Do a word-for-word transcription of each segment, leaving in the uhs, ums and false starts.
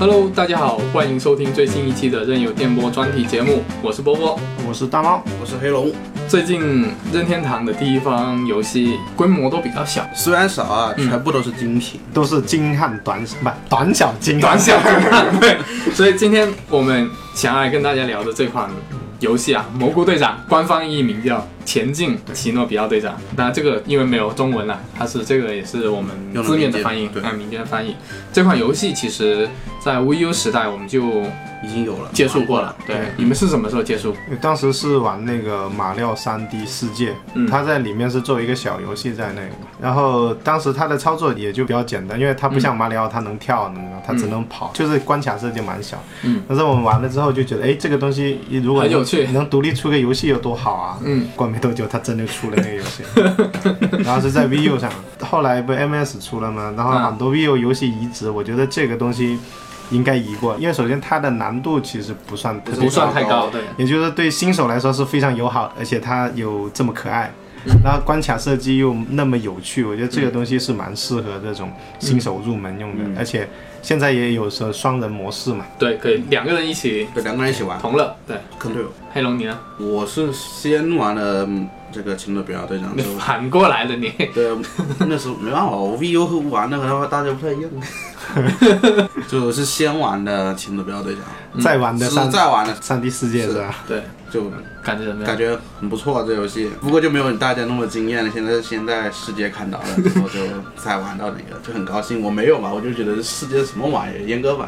Hello， 大家好，欢迎收听最新一期的任有电波专题节目，我是波波， 我是大猫， 我是黑龙。 最近任天堂的第一方游戏规模都比较小， 虽然少啊， 嗯、 全部都是精品， 都是精悍短不短小精悍， 短小精悍。对，所以今天我们想要来跟大家聊的这款游戏啊，蘑菇队长，官方译名叫《前进奇诺比奥队长》。那这个因为没有中文了，它是这个也是我们字面的翻译，按民间的翻译。这款游戏其实在 Wii U 时代我们就已经有了接触过了。对，你们是什么时候接触？ 当时是玩那个马里奥 三 D 世界，嗯、它在里面是做一个小游戏在那个，然后当时它的操作也就比较简单，因为它不像马里奥，它能跳，能它只能跑，嗯、就是关卡设计蛮小。嗯，但是我们玩了之后就觉得，哎，这个东西如果很有趣， 能独立出个游戏有多好啊！嗯，过没多久它真的出了那个游戏，然后是在 Wii U 上，后来不 M S 出了吗？然后很多 Wii U 游戏移植，我觉得这个东西应该移过，因为首先它的难度其实不算不算太高，对， 也就是对新手来说是非常友好，而且它有这么可爱。然后关卡设计又那么有趣，我觉得这个东西是蛮适合这种新手入门用的，嗯、而且现在也有说双人模式嘛， 对，可以两个人一起， 对，两个人一起玩， 同乐，对， 坑队友。 黑龙你呢？ 我是先玩了这个奇诺比奥队长， 反过来的你。 对，那时候没办法，我 Wii U 玩的和大家不太一样，就是先玩的奇诺比奥队长， 嗯、再玩的三再玩的三 D 世界是吧？ 对， 就感觉怎么样？ 感觉很不错、啊、这游戏，不过就没有大家那么惊艳了。现在先在世界看到了，然后就再玩到那个，就很高兴。我没有嘛，我就觉得世界什么玩意儿，阉割版。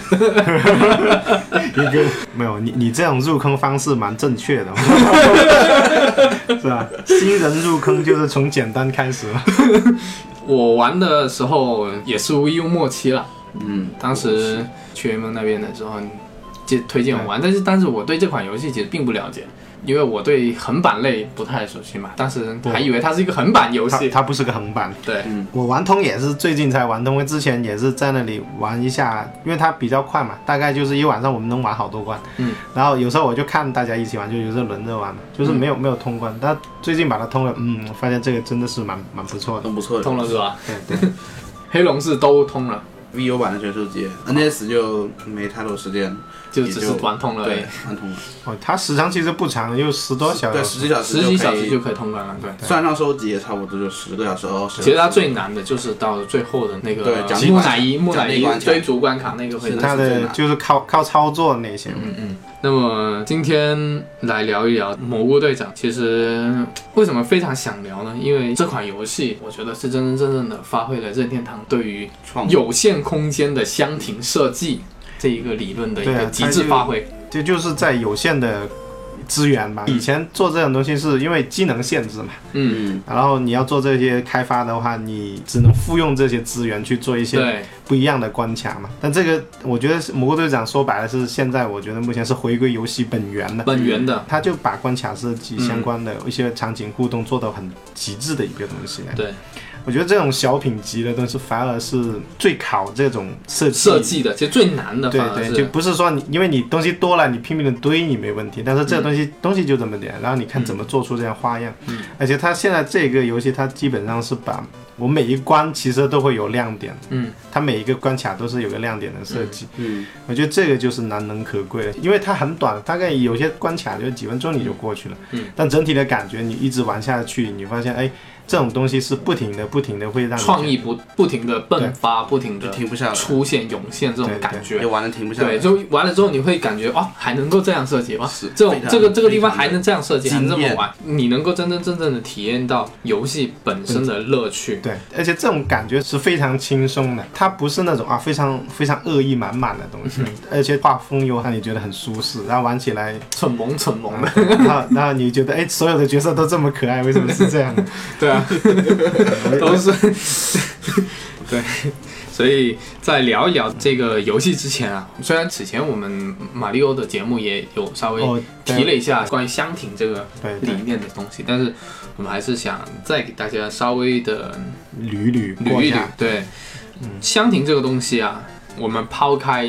没有你，你这种入坑方式蛮正确的，是吧？新人入坑就是从简单开始嘛。 我玩的时候也是 Wii U 末期了， 嗯， 当时去联盟那边的时候推荐我玩，但是但是我对这款游戏其实并不了解。因为我对横版类不太熟悉嘛，当时还以为它是一个横版游戏， 它, 它不是个横版。 对、 嗯，我玩通也是最近才玩通，之前也是在那里玩一下，因为它比较快嘛，大概就是一晚上我们能玩好多关。嗯，然后有时候我就看大家一起玩，就有时候轮着玩嘛，就是没有、嗯、没有通关，但最近把它通了，嗯，发现这个真的是蛮蛮不错的， 很不错的， 通了是吧？ 对对， 黑龙是都通了。 Wii U 版的全世界 ，N S 就没太多时间， 就只是玩通了， 对，玩通了。 哦，它时长其实不长，有十多小时， 对，十几小时， 十几小时就可以通关了，对。 算上收集也差不多就十个小时哦。 其实它最难的就是到最后的那个木乃伊，木乃伊追逐关卡那个会难。 它的就是靠靠操作那些。 嗯嗯。那么今天来聊一聊蘑菇队长，其实为什么非常想聊呢？因为这款游戏，我觉得是真真正正的发挥了任天堂对于有限空间的箱庭设计这一个理论的一个极致发挥。 这就, 就是在有限的资源吧。以前做这种东西是因为机能限制嘛，嗯，然后你要做这些开发的话，你只能复用这些资源去做一些不一样的关卡嘛。但这个我觉得蘑菇队长说白了是现在我觉得目前是回归游戏本源的， 本源的， 他就把关卡设计相关的一些场景互动做到很极致的一个东西来。 对。 我觉得这种小品级的东西反而是最考这种设计设计的，其实最难的。 对对，就不是说你因为你东西多了，你拼命的堆你没问题，但是这个东西、嗯、东西就这么点，然后你看怎么做出这样花样。嗯、而且它现在这个游戏，它基本上是把我每一关其实都会有亮点。嗯，它每一个关卡都是有个亮点的设计。嗯，我觉得这个就是难能可贵的，因为它很短，大概有些关卡就几分钟你就过去了。嗯，但整体的感觉你一直玩下去，你发现哎。这种东西是不停的、不停的会让你创意不不停的迸发，不停的停不下来， 出现、涌现这种感觉， 就玩了停不下来。 对，就玩了之后你会感觉哇，还能够这样设计哇，这种这个这个地方还能这样设计，还能这么玩，你能够真真正正的体验到游戏本身的乐趣。 对，而且这种感觉是非常轻松的，它不是那种啊非常非常恶意满满的东西，嗯、而且画风又让你觉得很舒适，然后玩起来蠢萌蠢萌的， 然后然后你觉得哎，所有的角色都这么可爱，为什么是这样？ 对啊。都是对，所以在聊一聊这个游戏之前啊，虽然此前我们马里奥的节目也有稍微提了一下关于箱庭这个理念的东西，但是我们还是想再给大家稍微的捋捋捋一捋。对，嗯，箱庭这个东西啊，我们抛开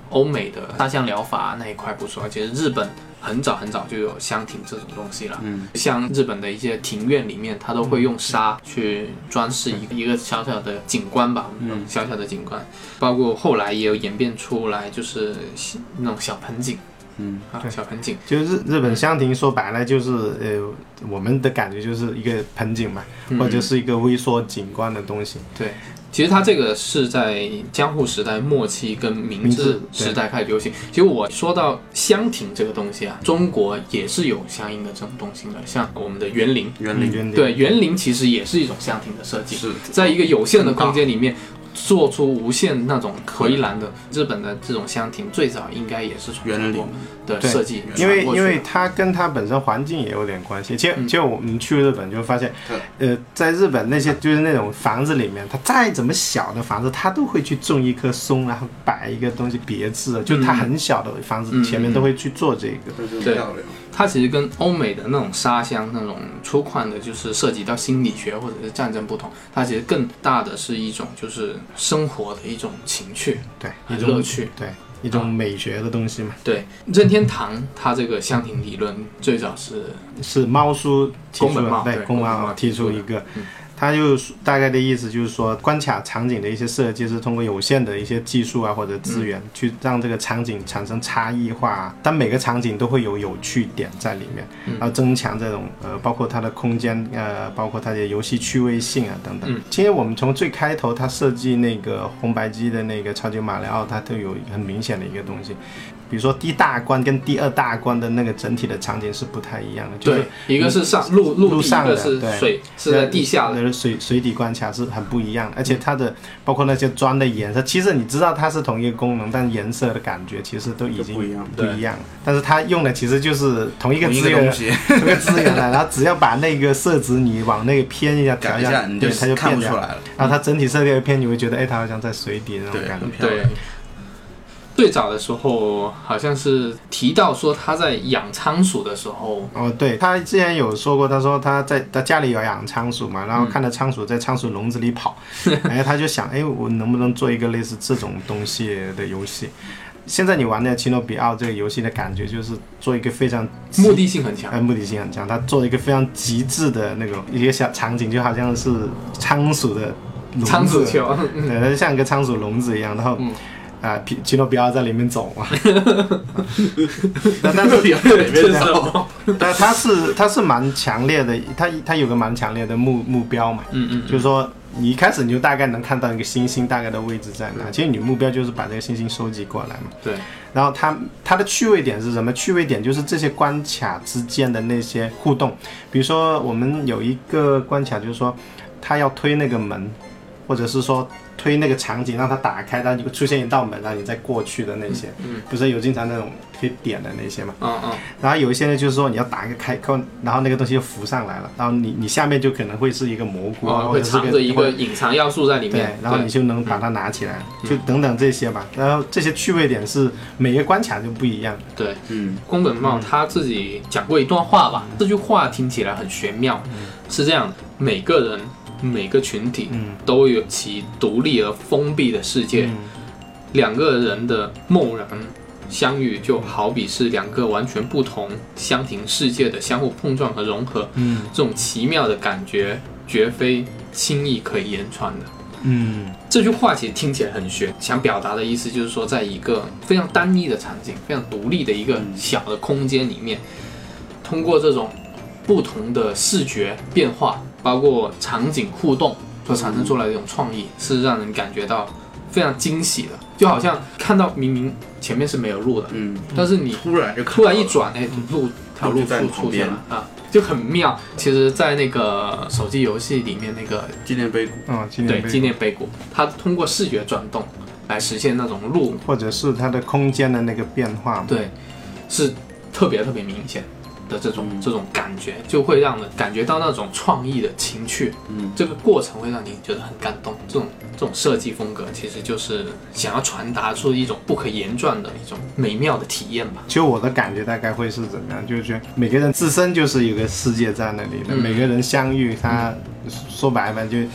欧美的沙箱疗法那一块不说，其实日本很早很早就有香亭这种东西了。嗯，像日本的一些庭院里面，它都会用沙去装饰一个一个小小的景观吧，嗯，小小的景观，包括后来也有演变出来，就是那种小盆景。嗯啊，小盆景， 就日日本香亭说白了就是呃，我们的感觉就是一个盆景嘛，嗯、或者是一个微缩景观的东西。 对，其实它这个是在江户时代末期跟明治时代开始流行。其实我说到香亭这个东西啊，中国也是有相应的这种东西的，像我们的园林， 园林， 对，园林其实也是一种香亭的设计，是在一个有限的空间里面。做出无限那种回廊的，日本的这种香亭最早应该也是从中国的设计， 因为因为它跟它本身环境也有点关系。其实、嗯、其实我们去日本就发现，呃，在日本那些就是那种房子里面，它再怎么小的房子，它都会去种一棵松，然后摆一个东西别致，就它很小的房子前面都会去做这个， 嗯、对。 它其实跟欧美的那种沙箱那种粗犷的，就是涉及到心理学或者是战争不同，它其实更大的是一种就是生活的一种情趣， 对， 一种乐趣， 对，一种美学的东西嘛。 啊、对，任天堂它这个香亭理论最早是是猫叔提出的， 对， 宫本茂提出一个。嗯，他就大概的意思就是说，关卡场景的一些设计是通过有限的一些技术啊或者资源，嗯、去让这个场景产生差异化，但每个场景都会有有趣点在里面，嗯、然后增强这种呃，包括它的空间呃，包括它的游戏趣味性啊等等。嗯、其实我们从最开头他设计那个红白机的那个超级马里奥，它都有很明显的一个东西。比如说第一大关跟第二大关的那个整体的场景是不太一样的，就是一个是上陆陆上的， 一个是水，是在地下的， 水水底关卡是很不一样的，而且它的包括那些砖的颜色，其实你知道它是同一个功能，但颜色的感觉其实都已经不一样，不一样。但是它用的其实就是同一个资源，同一个资源了，然后只要把那个色值你往那个偏一下调一下，对，它就变出来了。然后它整体色调一偏，你会觉得哎，它好像在水底那种感觉。 对。最早的时候好像是提到说他在养仓鼠的时候， 哦，对，他之前有说过，他说他在他家里有养仓鼠嘛，然后看到仓鼠在仓鼠笼子里跑，然后他就想，哎，我能不能做一个类似这种东西的游戏？现在你玩的《奇诺比奥》这个游戏的感觉就是做一个非常目的性很强， 呃，目的性很强，他做一个非常极致的那种一个小场景，就好像是仓鼠的笼子， 仓鼠球， 对，它就像一个仓鼠笼子一样，然后。嗯啊，奇诺比奥在里面走嘛，但但是但它是它是蛮强烈的，它它有个蛮强烈的目目标嘛，嗯嗯，就是说你一开始你就大概能看到一个星星大概的位置在哪，其实你目标就是把这个星星收集过来嘛， 对。 然后它它的趣味点是什么？趣味点就是这些关卡之间的那些互动，比如说我们有一个关卡就是说，它要推那个门，或者是说。推那个场景让它打开，然后出现一道门，然后你再过去的那些，嗯，不是有经常那种可以点的那些嘛，嗯嗯，然后有一些呢就是说你要打一个开关，然后那个东西就浮上来了，然后你你下面就可能会是一个蘑菇， 哦，会藏着一个隐藏要素在里面， 对，然后你就能把它拿起来，就等等这些吧，然后这些趣味点是每个关卡就不一样， 对，嗯，宫本茂他自己讲过一段话吧，这句话听起来很玄妙，是这样的，每个人。每个群体都有其独立而封闭的世界，嗯、两个人的蓦然相遇，就好比是两个完全不同相庭世界的相互碰撞和融合。嗯，这种奇妙的感觉绝非轻易可以言传的。嗯，这句话其实听起来很玄，想表达的意思就是说，在一个非常单一的场景、非常独立的一个小的空间里面，通过这种不同的视觉变化。包括场景互动所产生出来的一种创意，是让人感觉到非常惊喜的，就好像看到明明前面是没有路的，嗯，但是你突然就突然一转，哎，路条路出出现了啊，就很妙。其实，在那个手机游戏里面，那个纪念碑谷， 啊， 对，纪念碑谷，它通过视觉转动来实现那种路， 或者是它的空间的那个变化， 对，是特别特别明显。的这种这种感觉，就会让人感觉到那种创意的情趣，嗯，这个过程会让你觉得很感动。这种这种设计风格，其实就是想要传达出一种不可言传的一种美妙的体验吧。 就我的感觉大概会是怎么样？就是觉得每个人自身就是有个世界在那里的，嗯、每个人相遇，他说白了就。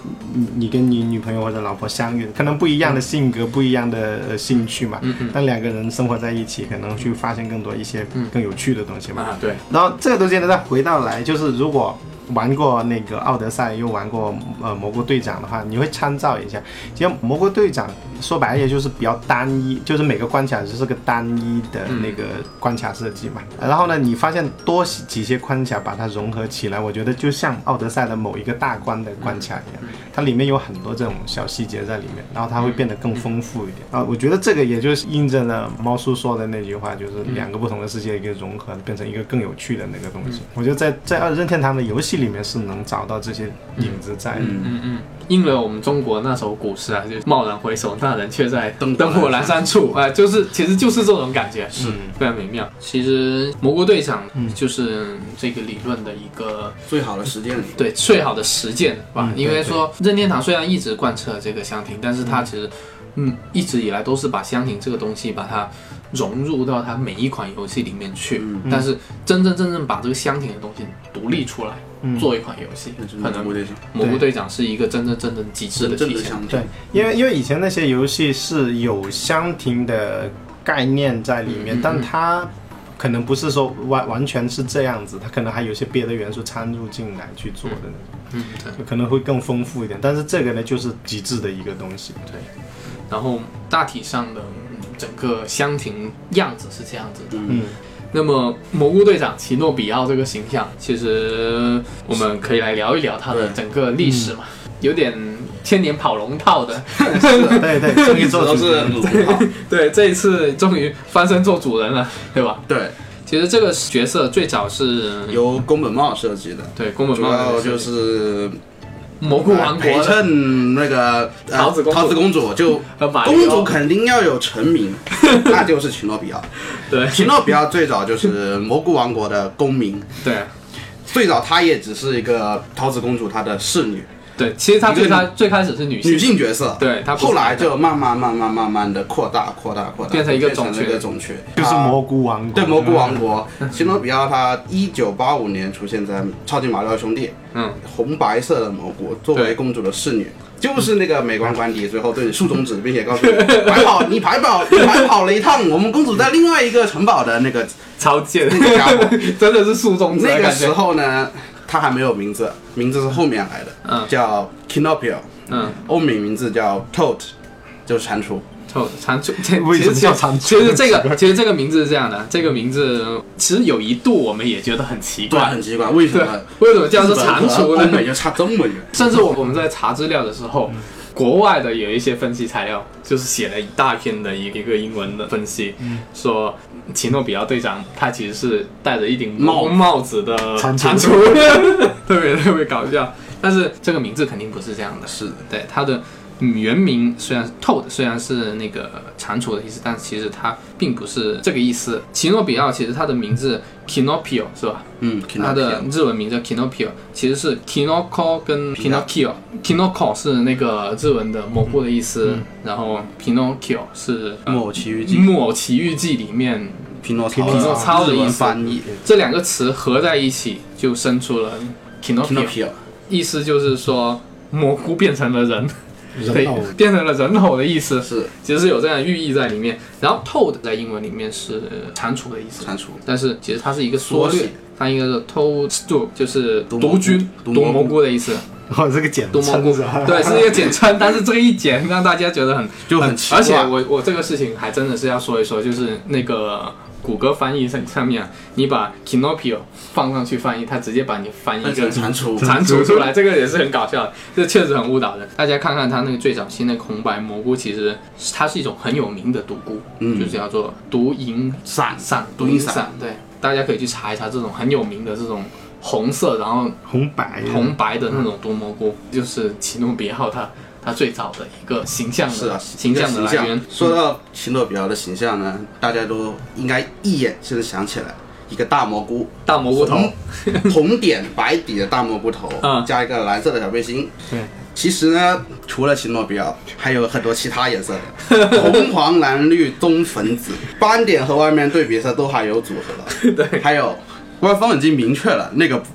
你你跟你女朋友或者老婆相遇，可能不一样的性格、嗯、不一样的、呃、兴趣嘛， 嗯嗯， 但两个人生活在一起，可能去发现更多一些更有趣的东西嘛。 啊，对。 然后这个东西呢，再回到来，就是如果玩过那个奥德赛，又玩过呃蘑菇队长的话，你会参照一下。其实蘑菇队长说白了也就是比较单一，就是每个关卡只是个单一的那个关卡设计嘛。嗯、然后呢，你发现多几些关卡把它融合起来，我觉得就像奥德赛的某一个大关的关卡一样，嗯、它里面有很多这种小细节在里面，然后它会变得更丰富一点。啊，我觉得这个也就是印证了猫叔说的那句话，就是两个不同的世界一个融合，变成一个更有趣的那个东西。嗯、我觉得在在任天堂的游戏里面是能找到这些影子在的。 嗯嗯嗯，应了我们中国那首古诗啊，就是蓦然回首，那人却在灯火阑珊处啊、呃，就是其实就是这种感觉，是非常美妙。其实蘑菇队长就是这个理论的一个最好的实践， 对，最好的实践吧。嗯、因为说任天堂虽然一直贯彻这个箱庭，但是它其实嗯一直以来都是把箱庭这个东西把它融入到它每一款游戏里面去，嗯、但是真正真正把这个箱庭的东西独立出来。嗯、做一款游戏，可能蘑菇队长是一个真正真正极致的体现。 对，因为因为以前那些游戏是有箱庭的概念在里面，嗯、但它可能不是说完完全是这样子，它可能还有些别的元素掺入进来去做的，嗯，对，可能会更丰富一点。但是这个呢，就是极致的一个东西。 对，然后大体上的整个箱庭样子是这样子的，嗯。那么蘑菇队长奇诺比奥这个形象，其实我们可以来聊一聊他的整个历史嘛，嗯、有点千年跑龙套的， 对对，终于做主人了，对，这一次终于翻身做主人了，对吧？ 对， 其实这个角色最早是由宫本茂设计的， 对，宫本茂主要就是蘑菇王国陪衬那个、呃、 桃子公主， 桃子公主就公主肯定要有臣民，那就是奇诺比奥。 对， 奇诺比奥最早就是蘑菇王国的公民。 对， 最早她也只是一个桃子公主她的侍女。 对，其实她最开最开始是女性女性角色， 对，她后来就慢慢慢慢慢慢的扩大扩大扩大， 变成一个种群， 一个种群， 就是蘑菇王国。 对，蘑菇王国，奇诺比奥他一九八五年出现在超级马里奥兄弟，嗯，红白色的蘑菇作为公主的侍女。就是那个美官官邸最后对你竖中指，并且告诉你白跑，你白跑，你白跑了一趟，我们公主在另外一个城堡的那个超贱那个家伙， 真的是竖中指。 那个时候呢，他还没有名字，名字是后面来的，嗯，叫 Kinopio， 嗯，欧美名字叫 Toad， 就是蟾蜍。 蟾蜍， 为什么叫蟾蜍？ 其实这个，其实这个名字是这样的，这个名字其实有一度我们也觉得很奇怪， 很奇怪，为什么？ 为什么叫做蟾蜍呢？ 欧美就差这么远。 甚至我我们在查资料的时候，嗯、国外的有一些分析材料，就是写了一大篇的一个英文的分析，嗯、说奇诺比奥队长他其实是戴着一顶帽帽子的蟾蜍，特别特别搞笑。但是这个名字肯定不是这样的， 是的， 对他的。原名虽然是 Toad， 虽然是那个蟾蜍的意思，但其实它并不是这个意思。奇诺比奥其实它的名字 Kinopio 是吧？ 嗯， 它的日文名叫 Kinopio， 其实是 Kinoko 跟 Pinocchio。Kinoko 是那个日文的蘑菇的意思，嗯、然后 Pinocchio 是 《木偶奇遇记》 《木偶奇遇记》里面匹诺曹的意思。 翻译这两个词合在一起就生出了 Kinopio， 意思就是说蘑菇变成了人。对，变成了人偶的意思， 是， 其实是有这样的寓意在里面。然后 Toad 在英文里面是蟾蜍的意思， 蟾蜍， 但是其实它是一个缩略，它应该是 Toadstool， 就是毒菌、毒蘑菇的意思。 哦，这个简称，对，是一个简称，但是这个一简让大家觉得很就很奇怪。 而且我我这个事情还真的是要说一说，就是那个谷歌翻译上面、啊，你把 Kinopio 放上去翻译，它直接把你翻译一个蟾蜍蟾蜍出来，这个也是很搞笑的，这确实很误导人。大家看看它那个最早期那个红白蘑菇，其实它是一种很有名的毒菇，嗯，就叫做毒蝇伞伞，毒蝇伞，对，大家可以去查一查这种很有名的这种。红色，然后红白红白的那种毒蘑菇，嗯、就是奇诺比奥他他最早的一个形象的是啊形象的来源。 说到奇诺比奥的形象呢，大家都应该一眼就能想起来，一个大蘑菇， 大蘑菇头， 红, 红点白底的大蘑菇头，嗯、加一个蓝色的小背心。 对， 其实呢，除了奇诺比奥，还有很多其他颜色的，红黄蓝绿棕粉紫，斑点和外面对比色都还有组合的。 对， 还有。官方已经明确了，那个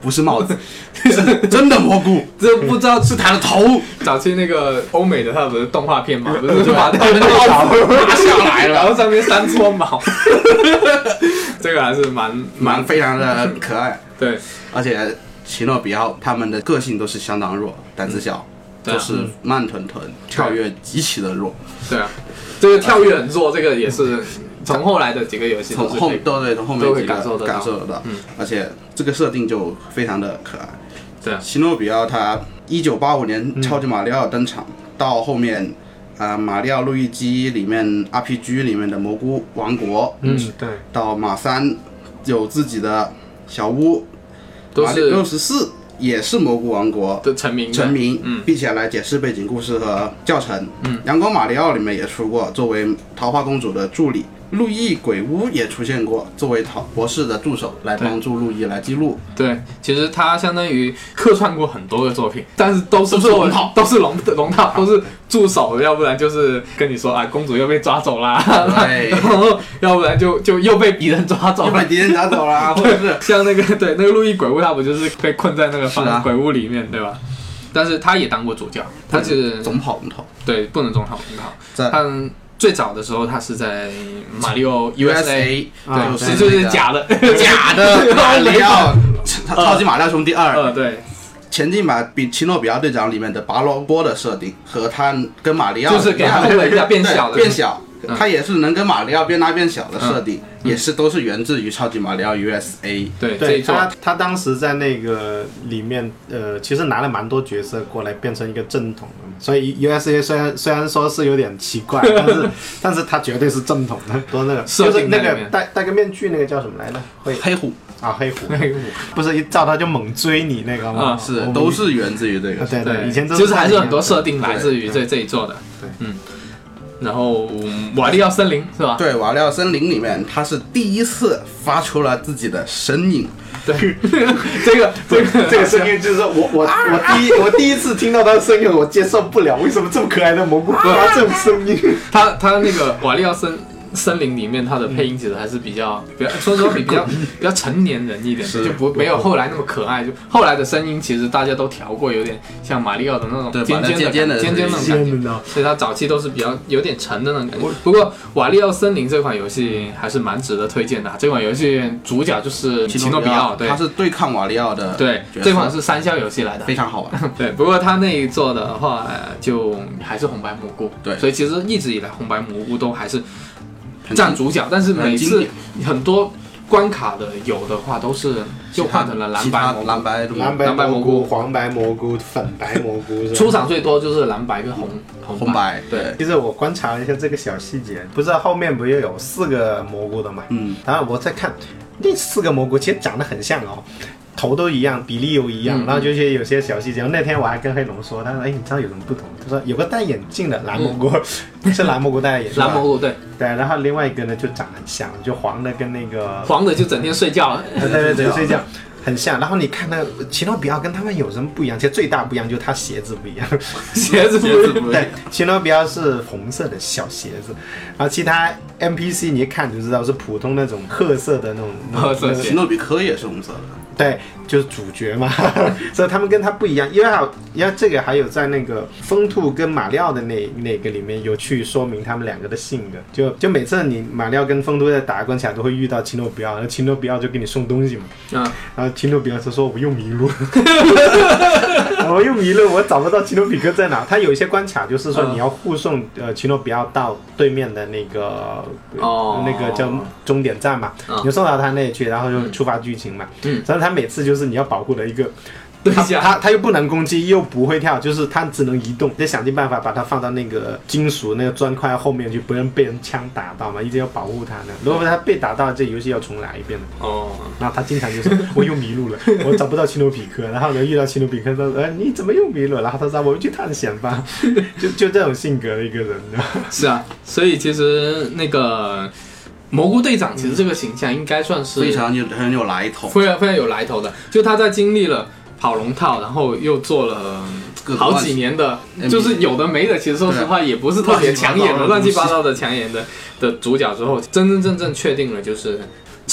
不是帽子，是真的蘑菇， 这不知道是他的头。 早期那个欧美的，它不是动画片嘛，不是就把他的帽子拿下来了， 然后上面三撮毛，这个还是蛮蛮非常的可爱。 对， 而且奇诺比奥他们的个性都是相当弱，胆子小， 嗯、 就是慢吞吞，跳跃极其的弱。 对啊，这个跳跃很弱，这个也是从后来的几个游戏从后对对从后面几个感受得到， 感受得到。 嗯， 而且这个设定就非常的可爱。 对啊， 奇诺比奥他一九八五年超级马里奥登场，嗯、到后面。啊、呃，马里奥路易基里面 R P G 里面的蘑菇王国， 嗯，对， 到马三有自己的小屋， 都是六十四也是蘑菇王国的成名， 成名， 嗯， 并且来解释背景故事和教程。 嗯， 阳光马里奥里面也出过，作为桃花公主的助理。路易鬼屋也出现过，作为陶博士的助手来帮助路易来记录。 对，其实他相当于客串过很多个作品，但是都是龙套， 都是龙龙套，都是助手，要不然就是跟你说啊，公主又被抓走啦， 对， 然后要不然就就又被敌人抓走了， 又被敌人抓走啦，或者是像那个对那个路易鬼屋，他不就是被困在那个房、 啊、 鬼屋里面，对吧？但是他也当过主角，他是总跑龙套， 对，不能总跑龙套，他。最早的时候，他是在马里奥 U S A， 对，是就是假的， 假的马里奥超级马里奥兄弟二， 呃，对， 前进吧比奇诺比奥队长里面的拔萝卜的设定和他跟马里奥就是给他弄了一下变小的， 变小。它也是能跟马里奥变大变小的设定，嗯、也是都是源自于超级马里奥 U S A。 对， 对，他他当时在那个里面，呃，其实拿了蛮多角色过来变成一个正统的，所以 U S A 虽然虽然说是有点奇怪，但是但是它绝对是正统的，多那个就是那个戴戴个面具那个叫什么来着？会黑虎啊，黑虎，黑虎不是一照他就猛追你那个吗？ 啊、是都是源自于这个， 对对，以前都就是还是很多设定来自于这这一做的， 对， 嗯。然后瓦利奥森林是吧？ 对，瓦利奥森林里面，他是第一次发出了自己的声音。 对，这个这个这个声音就是我我我第一我第一次听到他的声音，我接受不了，为什么这么可爱的蘑菇发这种声音？ 他他那个瓦利奥森森林里面，他的配音其实还是比较比较，说实话比比较比较成年人一点，就不没有后来那么可爱。就后来的声音，其实大家都调过，有点像马里奥的那种尖尖的、尖尖那种感觉，所以他早期都是比较有点沉的那种感觉。不过瓦利奥森林这款游戏还是蛮值得推荐的。这款游戏主角就是奇诺比奥，对， 他是对抗瓦利奥的， 对，这款是三消游戏来的， 非常好玩。 对，不过他那一做的话，就还是红白蘑菇， 对， 所以其实一直以来红白蘑菇都还是占主角，但是每次很多关卡的有的话都是就换成了蓝白蘑菇、 蓝白蓝白蘑菇、黄白蘑菇、粉白蘑菇， 出场最多就是蓝白跟红红白。对， 其实我观察了一下这个小细节，不是后面不是有四个蘑菇的嘛？嗯，然后我在看那四个蘑菇，其实长得很像哦。头都一样，比例又一样，嗯、然后就是有些小细节。那天我还跟黑龙说，他说：“哎，你知道有什么不同？”他说：“有个戴眼镜的蓝蘑菇，嗯、是蓝蘑菇戴眼镜。” 蓝蘑菇对对，然后另外一个呢就长很像，就黄的跟那个黄的就整天睡觉， 对对对，睡觉很像。然后你看那个奇诺比奥跟他们有什么不一样？其实最大不一样就是他鞋子不一样， 鞋子不一样。 对，奇诺比奥是红色的小鞋子，然后其他 N P C 你一看就知道是普通那种褐色的那种。 褐色奇诺比科也是红色的。 对，就是主角嘛，所以他们跟他不一样，因为还有，因为这个还有在那个风兔跟马里奥的那那个里面有去说明他们两个的性格，就就每次你马里奥跟风兔在打关卡都会遇到奇诺比奥，然后奇诺比奥就给你送东西嘛，啊，然后奇诺比奥就说我又迷路，我又迷路，我找不到奇诺比克在哪。他有一些关卡就是说你要护送呃奇诺比奥到对面的那个哦那个叫终点站嘛，哦、你就送到他那里去，然后就触发剧情嘛，嗯，所以他每次就是你要保护的一个。他他他又不能攻击，又不会跳，就是他只能移动，得想尽办法把它放到那个金属那个砖块后面去，不能被人枪打到嘛，一直要保护他呢。如果他被打到，这游戏要重来一遍了。哦。然后他经常就说：“我又迷路了，我找不到奇诺比克。”然后呢，遇到奇诺比克，他说：“呃，你怎么又迷路？”然后他说：“我们去探险吧。”就就这种性格的一个人。 是啊，所以其实那个。蘑菇队长其实这个形象应该算是非常有很有来头， 非常非常有来头的。就他在经历了跑龙套，然后又做了好几年的，就是有的没的，其实说实话也不是特别抢眼的，乱七八糟的抢眼的的主角之后，真真正正确定了就是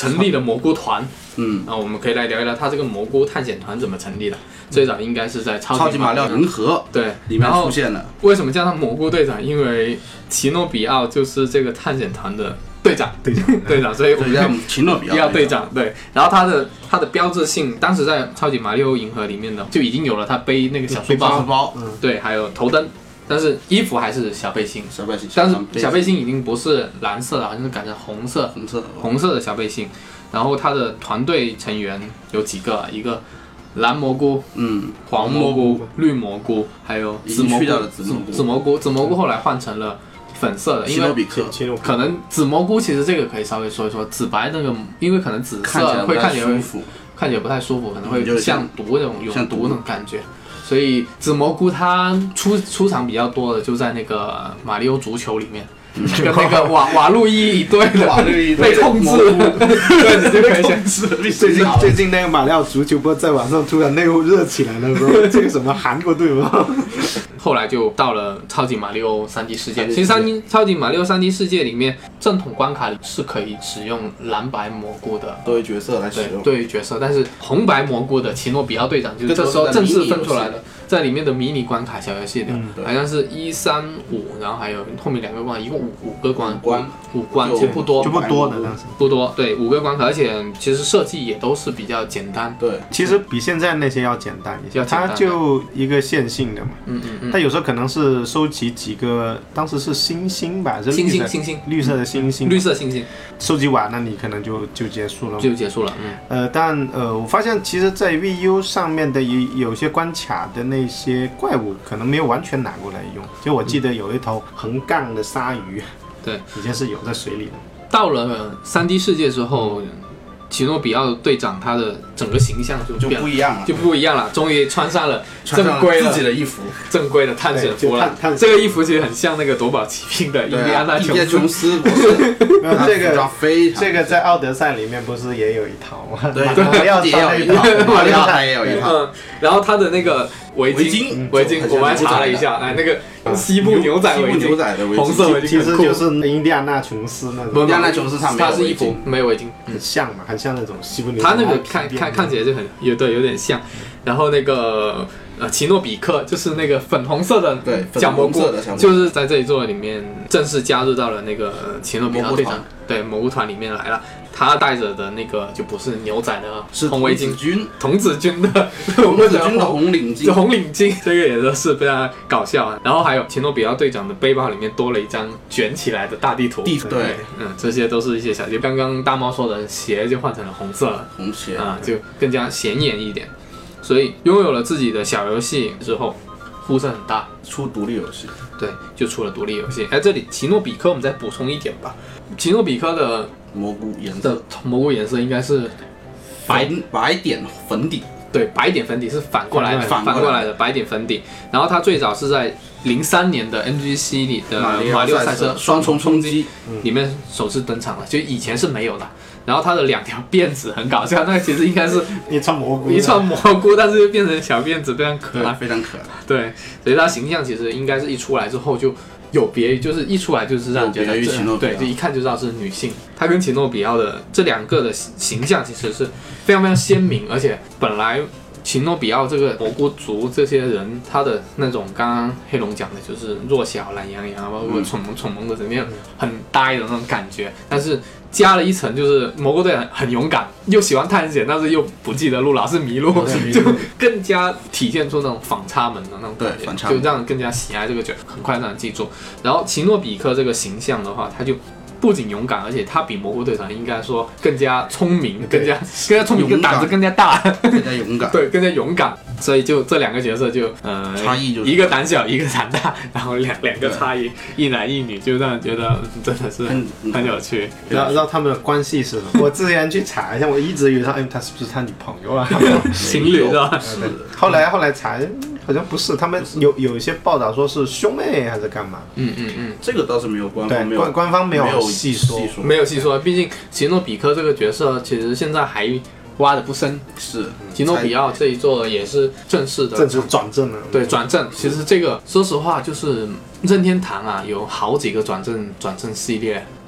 成立了蘑菇团。 嗯， 啊，我们可以来聊一聊他这个蘑菇探险团怎么成立的。最早应该是在超超级马里奥银河对里面出现了。 为什么叫他蘑菇队长？因为奇诺比奥就是这个探险团的队长， 队长， 队长，所以我们叫奇诺比奥队长。对，然后他的他的标志性，当时在超级马里奥银河里面呢，就已经有了他背那个小书包， 包， 嗯，对，还有头灯。但是衣服还是小背心， 小背心， 但是小背心已经不是蓝色了，好像是改成红色， 红色， 红色的小背心。然后他的团队成员有几个？一个蓝蘑菇， 嗯， 黄蘑菇、绿蘑菇，还有紫蘑菇。 紫蘑菇， 紫蘑菇，紫蘑菇后来换成了粉色的，因为可能紫蘑菇其实这个可以稍微说一说，紫白那个，因为可能紫色会看起来会看起来不太舒服，可能会像毒那种有毒那种感觉。所以紫蘑菇它出出场比较多的就在那个马里奥足球里面，嗯、跟那个瓦瓦路易一队的瓦路易被控制，对，你就可以想最近最近那个马里奥足球不在网上突然内部热起来了，说这个什么韩国队吗？ 后来就到了超级马里奥 三 D 世界。其实三 D 超级马里奥 三 D 世界里面，正统关卡里是可以使用蓝白蘑菇的作为角色来使用， 对于角色。但是红白蘑菇的奇诺比奥队长就是这时候正式分出来的，在里面的迷你关卡小游戏里， 嗯、 好像是一三五，然后还有后面两个关，一共五五个关， 关五关其实不多， 就不多的，当时不多，对，五个关卡，而且其实设计也都是比较简单， 对， 其实比现在那些要简单一些，它就一个线性的嘛， 嗯嗯嗯， 它有时候可能是收集几个，当时是星星吧， 星星星星， 绿色的星星， 绿色星星， 收集完了你可能就就结束了， 就结束了，嗯， 呃，但呃，我发现其实，在 V U 上面的有有些关卡的那些怪物，可能没有完全拿过来用，就我记得有一头横杠的鲨鱼。 对， 以前是有在水里的。 到了 三 D 世界之后，奇诺比奥队长他的整个形象就就不一样了， 就不一样了，终于穿上了正规自己的衣服， 正规的探险服了。这个衣服其实很像那个夺宝奇兵的印第安纳琼斯。 这个非这个在奥德赛里面不是也有一套吗？ 对， 马里奥也有一套，马里奥也有一套。 然后他的那个围巾，围巾我还查了一下，哎，那个西部牛仔围巾，红色围巾， 其实就是印第安纳琼斯那种。 印第安纳琼斯他他是衣服没有围巾， 很像嘛，很像那种西部牛仔。 他那个看看看起来就很有对有点像，然后那个。呃，奇诺比克就是那个粉红色的小蘑菇，就是在这一座里面正式加入到了那个奇诺比奥队长对蘑菇团里面来了。他戴着的那个就不是牛仔的红围巾，童子军的童子军的红领巾， 红领巾，这个也都是非常搞笑啊。然后还有奇诺比奥队长的背包里面多了一张卷起来的大地图， 地图对， 嗯，这些都是一些小节。刚刚大猫说的鞋就换成了红色了， 红鞋啊，就更加显眼一点。所以拥有了自己的小游戏之后，呼声很大， 出独立游戏， 对，就出了独立游戏。哎，这里奇诺比克我们再补充一点吧，奇诺比克的蘑菇颜色， 蘑菇颜色应该是白白点粉底， 对，白点粉底是反过来的，反过来的白点粉底。然后它最早是在零三年的 M G C 里的马里奥赛车双重冲击里面首次登场了，就以前是没有的。然后它的两条辫子很搞笑，那其实应该是一串蘑菇， 一串蘑菇，但是又变成小辫子，非常可爱， 非常可爱。 对，所以它形象其实应该是一出来之后就有别于，就是一出来就是让人觉得对，就一看就知道是女性。它跟奇诺比奥的这两个的形象其实是非常非常鲜明，而且本来奇诺比奥这个蘑菇族这些人，他的那种刚刚黑龙讲的就是弱小、懒洋洋，包括蠢萌蠢萌的，怎么样很呆的那种感觉，但是。加了一层，就是蘑菇队很很勇敢，又喜欢探险，但是又不记得路，老是迷路，就更加体现出那种反差萌的那种感觉，就让人更加喜爱这个角，很快让人记住。然后奇诺比克这个形象的话，他就不仅勇敢，而且他比蘑菇队长应该说更加聪明，更加更加聪明，跟胆子更加大， 更加勇敢， 对，更加勇敢。所以就这两个角色就呃差异就是一个胆小，一个胆大，然后两两个差异，一男一女，就让人觉得真的是很很有趣。 然后，然后他们的关系是什么？我之前去查一下，我一直以为他，哎，他是不是他女朋友啊？ 情侣是吧？ 后来后来查，好像不是，他们有有一些报道说是兄妹还是干嘛？ 嗯嗯嗯， 这个倒是没有官方对官官方没有细说， 没有细说。毕竟奇诺比克这个角色其实现在还挖的不深， 是奇诺比奥这一座也是正式的， 正式转正了。 对，转正。其实这个说实话，就是任天堂啊，有好几个转正转正系列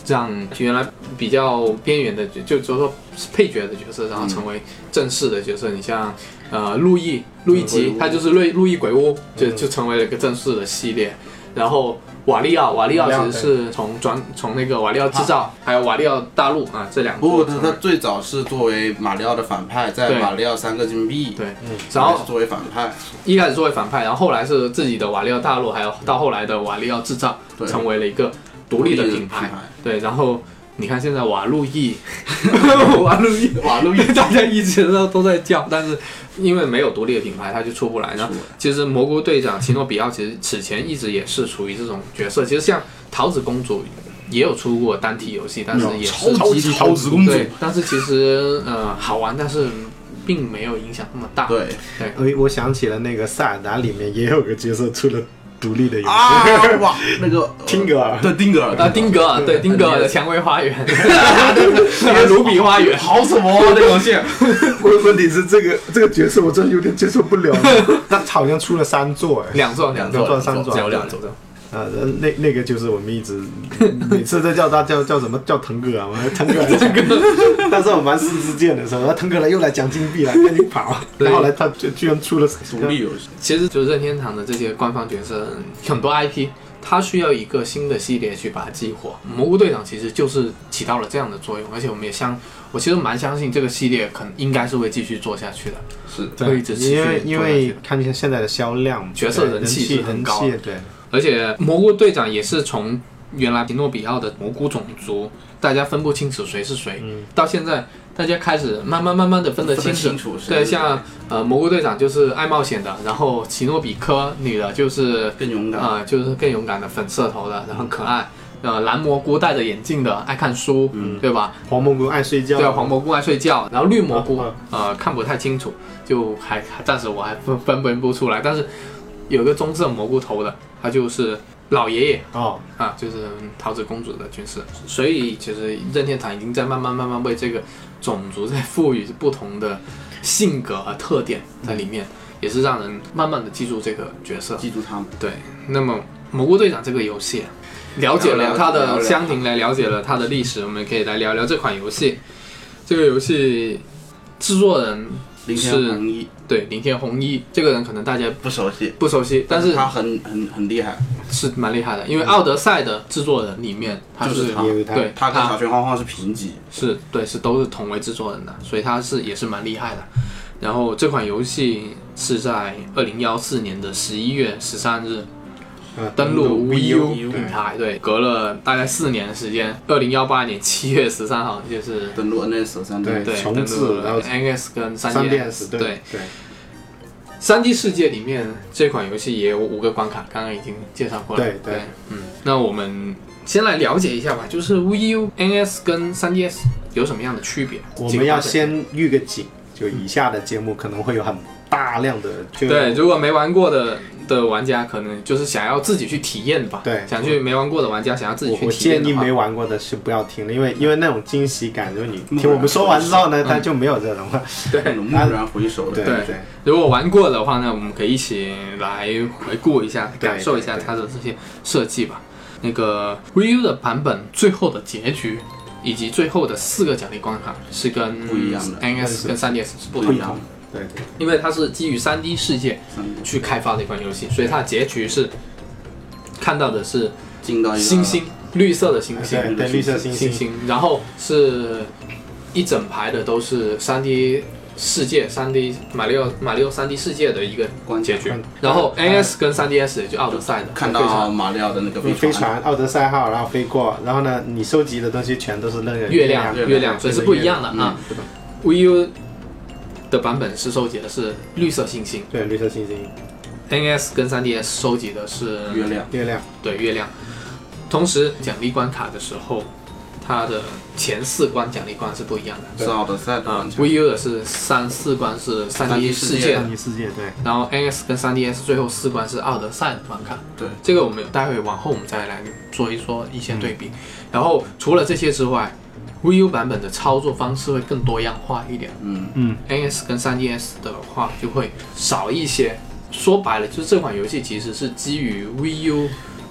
让原来比较边缘的，就就说配角的角色，然后成为正式的角色。嗯、你像呃路易路易吉，他就是路路易鬼屋，就就成为了一个正式的系列。然后瓦利奥，瓦利奥其实是从转从那个瓦利奥制造，还有瓦利奥大陆啊这两个。 不，他他最早是作为马里奥的反派，在马里奥三个金币。 对， 嗯， 然后作为反派， 一开始作为反派，然后后来是自己的瓦利奥大陆，还有到后来的瓦利奥制造，成为了一个独立的品牌。对，然后你看现在瓦路易，瓦路易，瓦路易，大家一直都都在叫，但是因为没有独立的品牌，它就出不来。然后其实蘑菇队长奇诺比奥其实此前一直也是处于这种角色，其实像桃子公主也有出过单体游戏，但是也是超级桃子公主， 对，但是其实呃好玩，但是并没有影响那么大。 对对，我想起了那个塞尔达里面也有个角色出了独立的游戏啊！哇，那个丁格尔， 对丁格尔啊，丁格尔，对丁格尔的蔷薇花园，那个卢比花园， 好什么啊？这个游戏， 问问题是这个这个角色我真的有点接受不了。他好像出了三座，哎， 两座，两座，三座， 有两座。 啊，那那个就是我们一直每次都叫他叫叫什么叫腾格尔嘛，腾格尔这个，但是我玩四支箭的时候，腾格尔又来抢金币了，赶紧跑。后来他就居然出了独立游戏。 其实就是任天堂的这些官方角色，很多 I P， 它需要一个新的系列去把它激活。蘑菇队长其实就是起到了这样的作用，而且我们也相，我其实蛮相信这个系列可能应该是会继续做下去的。 是， 会一直持续因为因为看见现在的销量， 角色人气是很高， 对。 而且蘑菇队长也是从原来奇诺比奥的蘑菇种族，大家分不清楚谁是谁，嗯、到现在大家开始慢慢慢慢的分得清楚。 清楚对，像呃蘑菇队长就是爱冒险的，然后奇诺比科女的就是更勇敢， 啊、呃，就是更勇敢的，粉色头的，然后可爱。呃，蓝蘑菇戴着眼镜的，爱看书，嗯、对吧？ 黄蘑菇爱睡觉， 对，黄蘑菇爱睡觉。然后绿蘑菇，啊啊、呃，看不太清楚，就还暂时我还分分分不出来。但是有个棕色蘑菇头的，他就是老爷爷哦， 啊，就是桃子公主的角色。所以其实任天堂已经在慢慢慢慢为这个种族在赋予不同的性格和特点在里面，也是让人慢慢的记住这个角色， 记住他们。 对，那么蘑菇队长这个游戏、啊。了解了它的香亭，来了解了它的历史，我们可以来聊聊这款游戏。这个游戏制作人是对林田弘一，这个人可能大家不熟悉， 不熟悉，但是他很很很厉害， 是蛮厉害的。因为《奥德赛》的制作人里面，他是他， 对， 他跟小泉晃晃是平级， 是对，是都是同为制作人的，所以他是也是蛮厉害的。然后这款游戏是在二零一四年的十一月十三日。登陆 Wii U 平台，对，隔了大概四年的时间，二零一八年七月十三号就是登陆 N S 三 D， 对， 重置， 然后 N S 跟三 D S， 对对。三 D 世界里面这款游戏也有五个关卡，刚刚已经介绍过了。 对对， 嗯，那我们先来了解一下吧，就是 Wii U、N S 跟三 D S 有什么样的区别？ 我们要先预个警，就以下的节目可能会有很大量的， 对，如果没玩过的。的玩家可能就是想要自己去体验吧， 对， 想去没玩过的玩家想要自己去体验的话， 我建议没玩过的是不要听了，因为因为那种惊喜感，就是你听我们说完之后呢， 嗯、 他就没有这种了， 对， 蓦然回首的， 对对对。 如果玩过的话呢，我们可以一起来回顾一下，感受一下它的这些设计吧。那个 Wii U 的版本最后的结局以及最后的四个奖励关卡是跟不一样的 ，N S 跟三 D S 是不一样的。 对对， 因为它是基于 三 D 世界去开发的一款游戏，所以它的结局是看到的是星星，绿色的星星， 对，绿色星星，然后是一整排的都是 三 D 世界 三 D 马里奥马里奥 三 D 世界的一个结局。然后 N S 跟 三 D S 也就奥德赛的， 看到马里奥的那个飞船，奥德赛号，然后飞过，然后呢，你收集的东西全都是那个月亮，月亮，所以是不一样的啊。Wii U的版本是收集的是绿色星星， 对，绿色星星。 N S 跟 三 D S 收集的是月亮， 月亮， 对，月亮。同时奖励关卡的时候，它的前四关奖励关是不一样的， 是奥德赛的啊、呃、，Wii U 的是三四关是三 D 世界， 三 D 世界对。 然后 N S 跟 三 D S 最后四关是奥德赛的关卡， 对， 这个我们待会往后我们再来说一说一些对比。嗯、然后除了这些之外。Wii U 版本的操作方式会更多样化一点， 嗯嗯 ，N S 跟 三 D S 的话就会少一些。说白了，就是这款游戏其实是基于 Wii U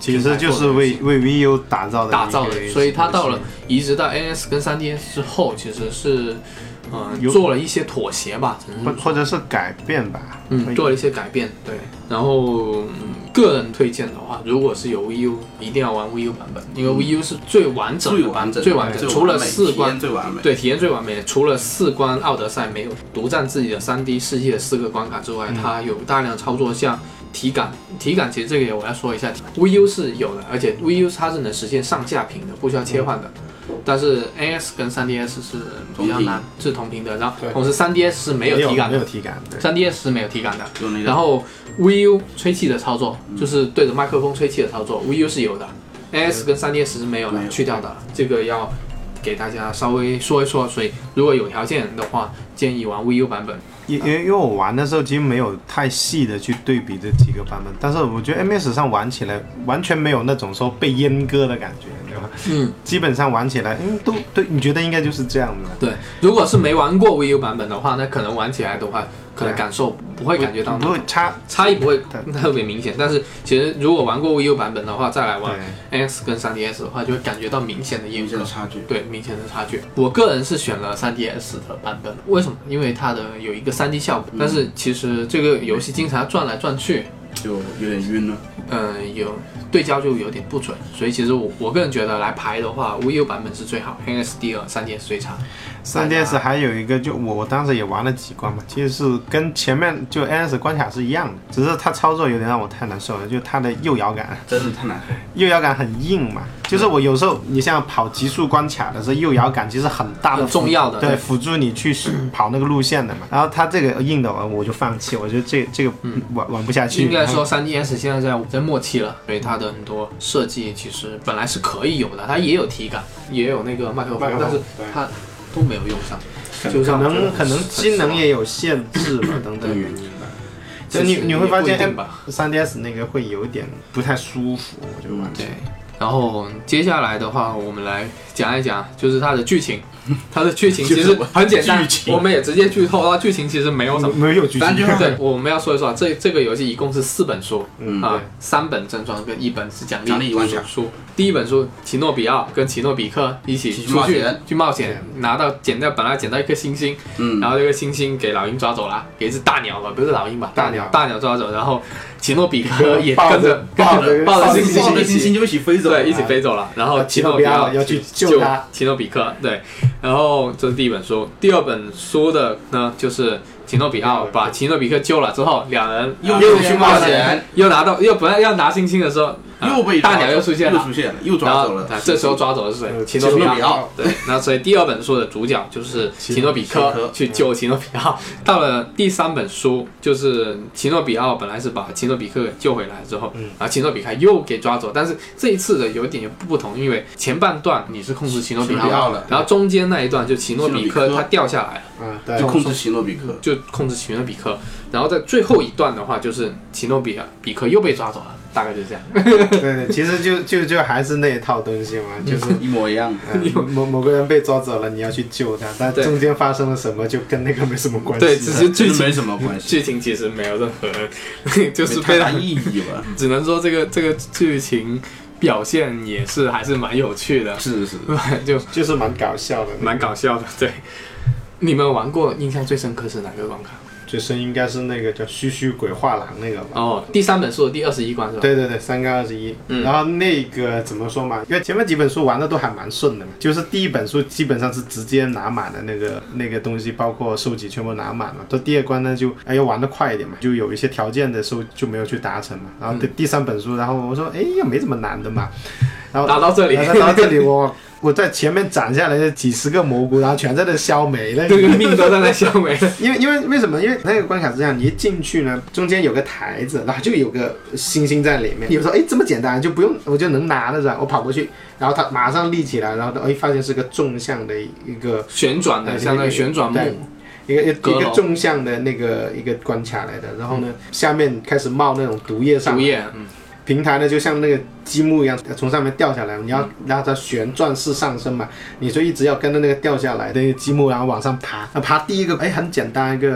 其实就是为为 V U 打造的打造的，所以它到了移植到 N S 跟 三 D S 之后，其实是嗯、呃、做了一些妥协吧， 或或者是改变吧， 嗯，做了一些改变，对。然后、嗯、个人推荐的话，如果是有 V U， 一定要玩 V U 版本，因为 V U 是最完整的版本，最完整，除了四关最完美， 对，体验最完美的，除了四关奥德赛没有独占自己的 三 D 世界四个关卡之外，嗯、它有大量操作项。体感，体感其实这个我要说一下 ，V U 是有的，而且 V U 它是能实现上下屏的，不需要切换的。但是 N S 跟 三 D S 是比较难，是同屏的。然后同时 三 D S 是没有体感的， 没有体感， 三 D S 是没有体感的。然后 V U 吹气的操作，就是对着麦克风吹气的操作 ，V U 是有的 ，N S 跟 三 D S 是没有的，去掉的。这个要给大家稍微说一说，所以如果有条件的话，建议玩 V U 版本。 因为因为我玩的时候其实没有太细的去对比这几个版本，但是我觉得 M S 上玩起来完全没有那种说被阉割的感觉，对吧？嗯，基本上玩起来，嗯，都对，你觉得应该就是这样的。 对，如果是没玩过 V U 版本的话，那可能玩起来的话，可能感受不会感觉到不会差差异不会特别明显。但是其实如果玩过 V U 版本的话，再来玩 N S 跟 三 D S 的话，就会感觉到明显的阉割差距。 对，明显的差距。我个人是选了 三 D S 的版本，为什么？因为它的有一个 三 D 效果，但是其实这个游戏经常转来转去， 就有点晕了。 嗯，有对焦就有点不准，所以其实我我个人觉得来排的话 ，V U 版本是最好 ，N S 第二 ，三 D S 最差。 三 D S 还有一个，就我我当时也玩了几关嘛，其实是跟前面就 N S 关卡是一样的，只是它操作有点让我太难受了，就它的右摇杆真是太难受， 右摇杆很硬嘛，就是我有时候你像跑极速关卡的时候，右摇杆其实很大的很重要的， 对，辅助你去跑那个路线的嘛。然后它这个硬的我就放弃，我觉得这这个玩玩不下去。 应该说 三 D S 现在在在末期了，所以它的很多设计其实本来是可以有的，它也有体感，也有那个麦克风，但是它都没有用上。 就可能可能机能也有限制吧，等等原因吧。就你你会发现 三 D S 那个会有点不太舒服，我觉得玩对。然后接下来的话，我们来讲一讲，就是它的剧情。它的剧情其实很简单，我们也直接剧透，它剧情其实没有什么， 没有剧情。 对，我们要说一说，这这个游戏一共是四本书，嗯啊，三本正装跟一本是奖励一万书。第一本书，奇诺比奥跟奇诺比克一起出去去冒险，拿到捡到本来捡到一颗星星，嗯，然后这个星星给老鹰抓走了，给一只大鸟吧，不是老鹰吧，大鸟大鸟抓走，然后奇诺比克也跟着抱着抱着星星一起就一起飞走， 对，一起飞走了，然后奇诺比奥要去救他， 奇诺比克对。然后这是第一本书，第二本书的呢，就是奇诺比奥把奇诺比克救了之后，两人又又去冒险， 又拿到又本来要拿星星的时候， 又被大鸟又出现了， 又出现了，又抓走了。 这时候抓走的是谁？奇诺比奥。对，那所以第二本书的主角就是奇诺比克去救奇诺比奥。到了第三本书，就是奇诺比奥本来是把奇诺比克救回来之后，然后奇诺比克又给抓走，但是这一次的有一点不同，因为前半段你是控制奇诺比奥了，然后中间那一段就奇诺比克他掉下来了。 嗯，对， 就控制奇诺比克， 就控制奇诺比克，然后在最后一段的话，就是奇诺比比克又被抓走了，大概就是这样。 对，其实就就就还是那一套东西嘛，就是一模一样。 嗯、某某个人被抓走了，你要去救他，但中间发生了什么就跟那个没什么关系。 对，只是剧情没什么关系， 剧情其实没有任何，就是非常意义吧。 只能说这个这个剧情表现也是还是蛮有趣的， 是是， 就就是蛮搞笑的， 蛮搞笑的，对。你们玩过印象最深刻是哪个关卡？ 最深应该是那个叫须须鬼画廊那个吧。 哦，第三本书的第二十一关是吧？ 对对对，三杠二十一。然后那个怎么说嘛？因为前面几本书玩的都还蛮顺的嘛，就是第一本书基本上是直接拿满了那个那个东西，包括收集全部拿满了。到第二关呢就哎要玩得快一点嘛，就有一些条件的时候就没有去达成嘛。然后第第三本书，然后我说哎也没这么难的嘛。然后打到这里， 打到这里我。我在前面攒下来的几十个蘑菇，然后全在那消没了， 这个命都在那消没了。 因为因为为什么？因为那个关卡是这样，你一进去呢，中间有个台子，然后就有个星星在里面。有时候哎这么简单就不用，我就能拿了是吧？我跑过去，然后它马上立起来，然后哎发现是个纵向的一个旋转的，相当于旋转木。 一个一个纵向的那个一个关卡来的，然后呢，嗯、下面开始冒那种毒液上来。 毒液，嗯。 平台呢就像那个积木一样从上面掉下来，你要让它旋转式上升嘛，你就一直要跟着那个掉下来的那个积木然后往上爬，那爬第一个哎很简单一个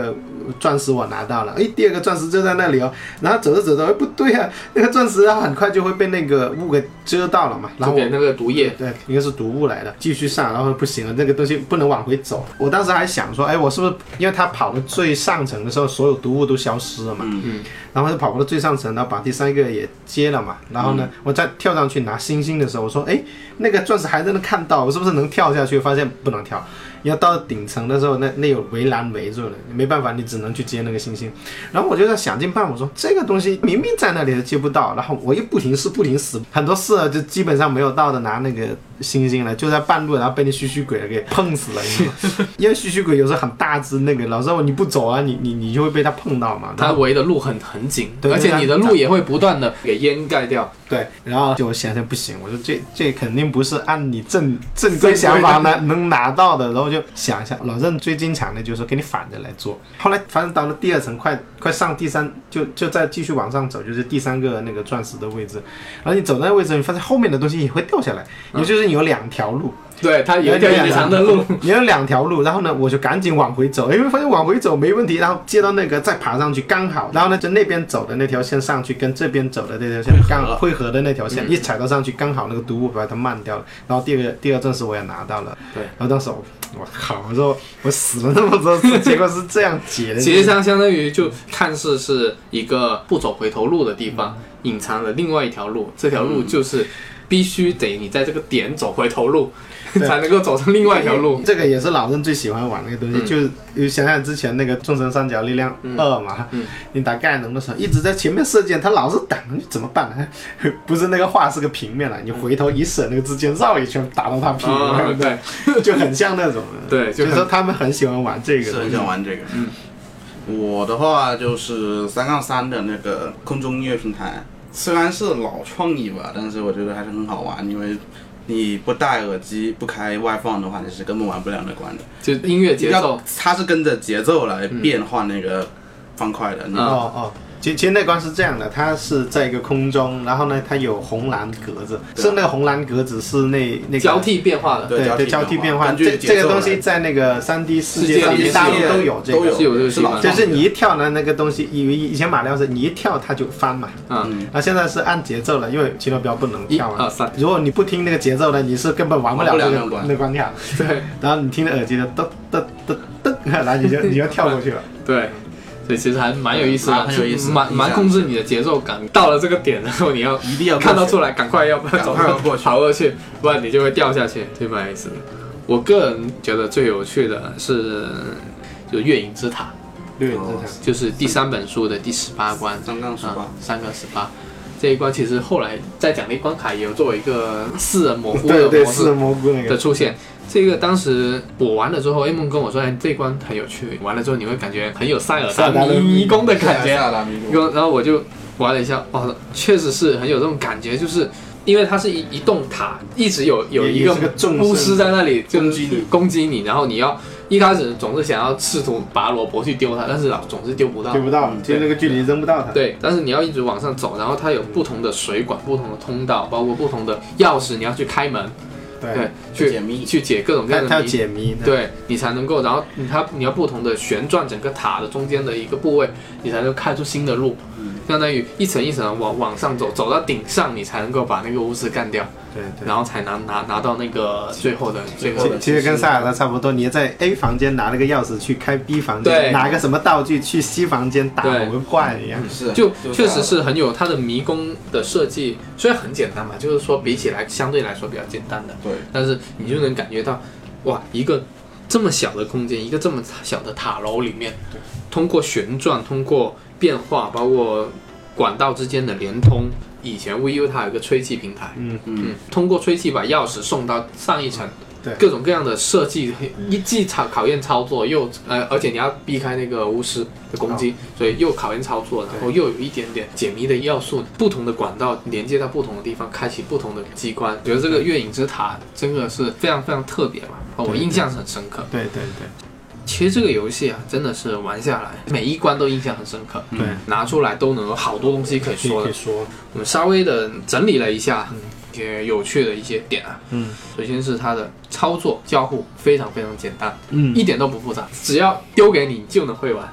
钻石我拿到了，哎，第二个钻石就在那里哦，然后走着走着，哎，不对啊，那个钻石它很快就会被那个雾给遮到了嘛，然后给那个毒液， 对，应该是毒雾来的，继续上，然后不行了，那个东西不能往回走。我当时还想说，哎，我是不是因为他跑到最上层的时候，所有毒雾都消失了嘛， 嗯嗯， 然后就跑到最上层，然后把第三个也接了嘛，然后呢，嗯、我再跳上去拿星星的时候，我说，哎，那个钻石还在那看到，我是不是能跳下去？发现不能跳。要到顶层的时候，那那有围栏围住了，没办法，你只能去接那个星星。然后我就在想尽办法，我说这个东西明明在那里都接不到，然后我又不停试不停死，很多试了就基本上没有到的拿那个星星了，就在半路，然后被那须须鬼给碰死了。因为须须鬼有时候很大只，那个老时候你不走啊，你你你就会被他碰到嘛。 他围的路很很紧， 对， 而且你的路也会不断的给掩盖掉。 对，然后就想想不行，我说这这肯定不是按你正正规想法拿能拿到的，然后就想一下，老任最经常的就是给你反着来做。后来反正到了第二层，快快上第三，就就再继续往上走，就是第三个那个钻石的位置。然后你走那个位置，你发现后面的东西也会掉下来，也就是你有两条路。 对，它有一条隐藏的路， 你有两条路，然后呢，我就赶紧往回走，因为发现往回走没问题，然后接到那个再爬上去刚好，然后呢，就那边走的那条线上去跟这边走的那条线刚好汇合的那条线，嗯、一踩到上去刚好那个毒物把它慢掉了，然后第二个第二钻石我也拿到了， 对， 然后当时我我靠，我说我死了那么多次，结果是这样解的， 其实上相当于就看似是一个不走回头路的地方，隐藏了另外一条路，这条路就是必须得你在这个点走回头路。才能够走上另外一条路。 这个也是老任最喜欢玩那个东西，嗯、就是想想之前那个众神三角力量二嘛，嗯嗯、你打盖能的时候一直在前面射箭，他老是挡，怎么办呢？不是那个画是个平面了，你回头一射，那个支箭绕一圈打到他屁股，哦、对，就很像那种。 对， 就是说他们很喜欢玩这个， 是很喜欢玩这个。嗯，我的话就是三杠三的那个空中音乐平台，虽然是老创意吧，但是我觉得还是很好玩，因为你不戴耳机不开外放的话，你是根本玩不了那关的。 就音乐节奏， 它是跟着节奏来变换那个方块的。 嗯、哦哦。其实那关是这样的，它是在一个空中，然后呢，它有红蓝格子，是那个红蓝格子是那那个交替变化的， 对对，交替变化。 这这个东西在那个三 D 世界、三 D 大陆都有这个， 都有是吧？ 就是你一跳呢，那个东西，以以前马里奥是你一跳它就翻嘛，嗯，那现在是按节奏了，因为奇诺标不能跳啊。如果你不听那个节奏呢，你是根本玩不了这个那关跳。对，然后你听着耳机的噔噔噔噔，然后你就你就跳过去了。 对。所以其实还蛮有意思的， 很有意思， 蛮蛮控制你的节奏感。到了这个点，然后你要一定要看到出来，赶快要走过去，跑过去，不然你就会掉下去，对蛮有意思的。我个人觉得最有趣的是，就月影之塔， 月影之塔就是第三本书的第十八关， 三杠十八， 三杠十八。这一关其实后来在奖励关卡也有作为一个四人蘑菇的模式，对对，四人蘑菇那个的出现。这个当时我玩了之后 ，A 梦跟我说：“哎，这一关很有趣。玩了之后你会感觉很有塞尔达迷宫的感觉。”然后我就玩了一下，哦，确实是很有这种感觉，就是因为它是一一栋塔，一直有有一个巫师在那里就是攻击你，然后你要一开始总是想要试图拔萝卜去丢它，但是总是丢不到， 丢不到，就那个距离扔不到它。 对，但是你要一直往上走，然后它有不同的水管、不同的通道，包括不同的钥匙，你要去开门。对，去解谜， 去解各种各样的谜， 它要解谜， 对你才能够，然后它你要不同的旋转整个塔的中间的一个部位，你才能开出新的路，嗯、相当于一层一层往往上走，走到顶上，你才能够把那个巫师干掉， 对对， 然后才拿拿拿到那个最后的最后的。 其实跟塞尔达差不多，你在 A 房间拿了个钥匙去开 B 房间，拿个什么道具去 C 房间打某个怪一样， 是就确实是很有它的迷宫的设计，虽然很简单嘛，就是说比起来相对来说比较简单的。 对， 但是你就能感觉到，哇，一个这么小的空间，一个这么小的塔楼里面，通过旋转，通过变化，包括管道之间的连通。以前 V U 它有一个吹气平台，嗯嗯，通过吹气把钥匙送到上一层。对，各种各样的设计，一既考考验操作，又呃，而且你要避开那个巫师的攻击，所以又考验操作，然后又有一点点解谜的要素，不同的管道连接到不同的地方，开启不同的机关。觉得这个月影之塔真的是非常非常特别嘛，我印象很深刻。 对对对。 其实这个游戏啊，真的是玩下来，每一关都印象很深刻。 对， 拿出来都能有好多东西可以说的。 可以说， 我们稍微的整理了一下。嗯，一些有趣的一些点啊， 嗯， 首先是它的操作交互非常非常简单， 嗯， 一点都不复杂，只要丢给你就能会玩。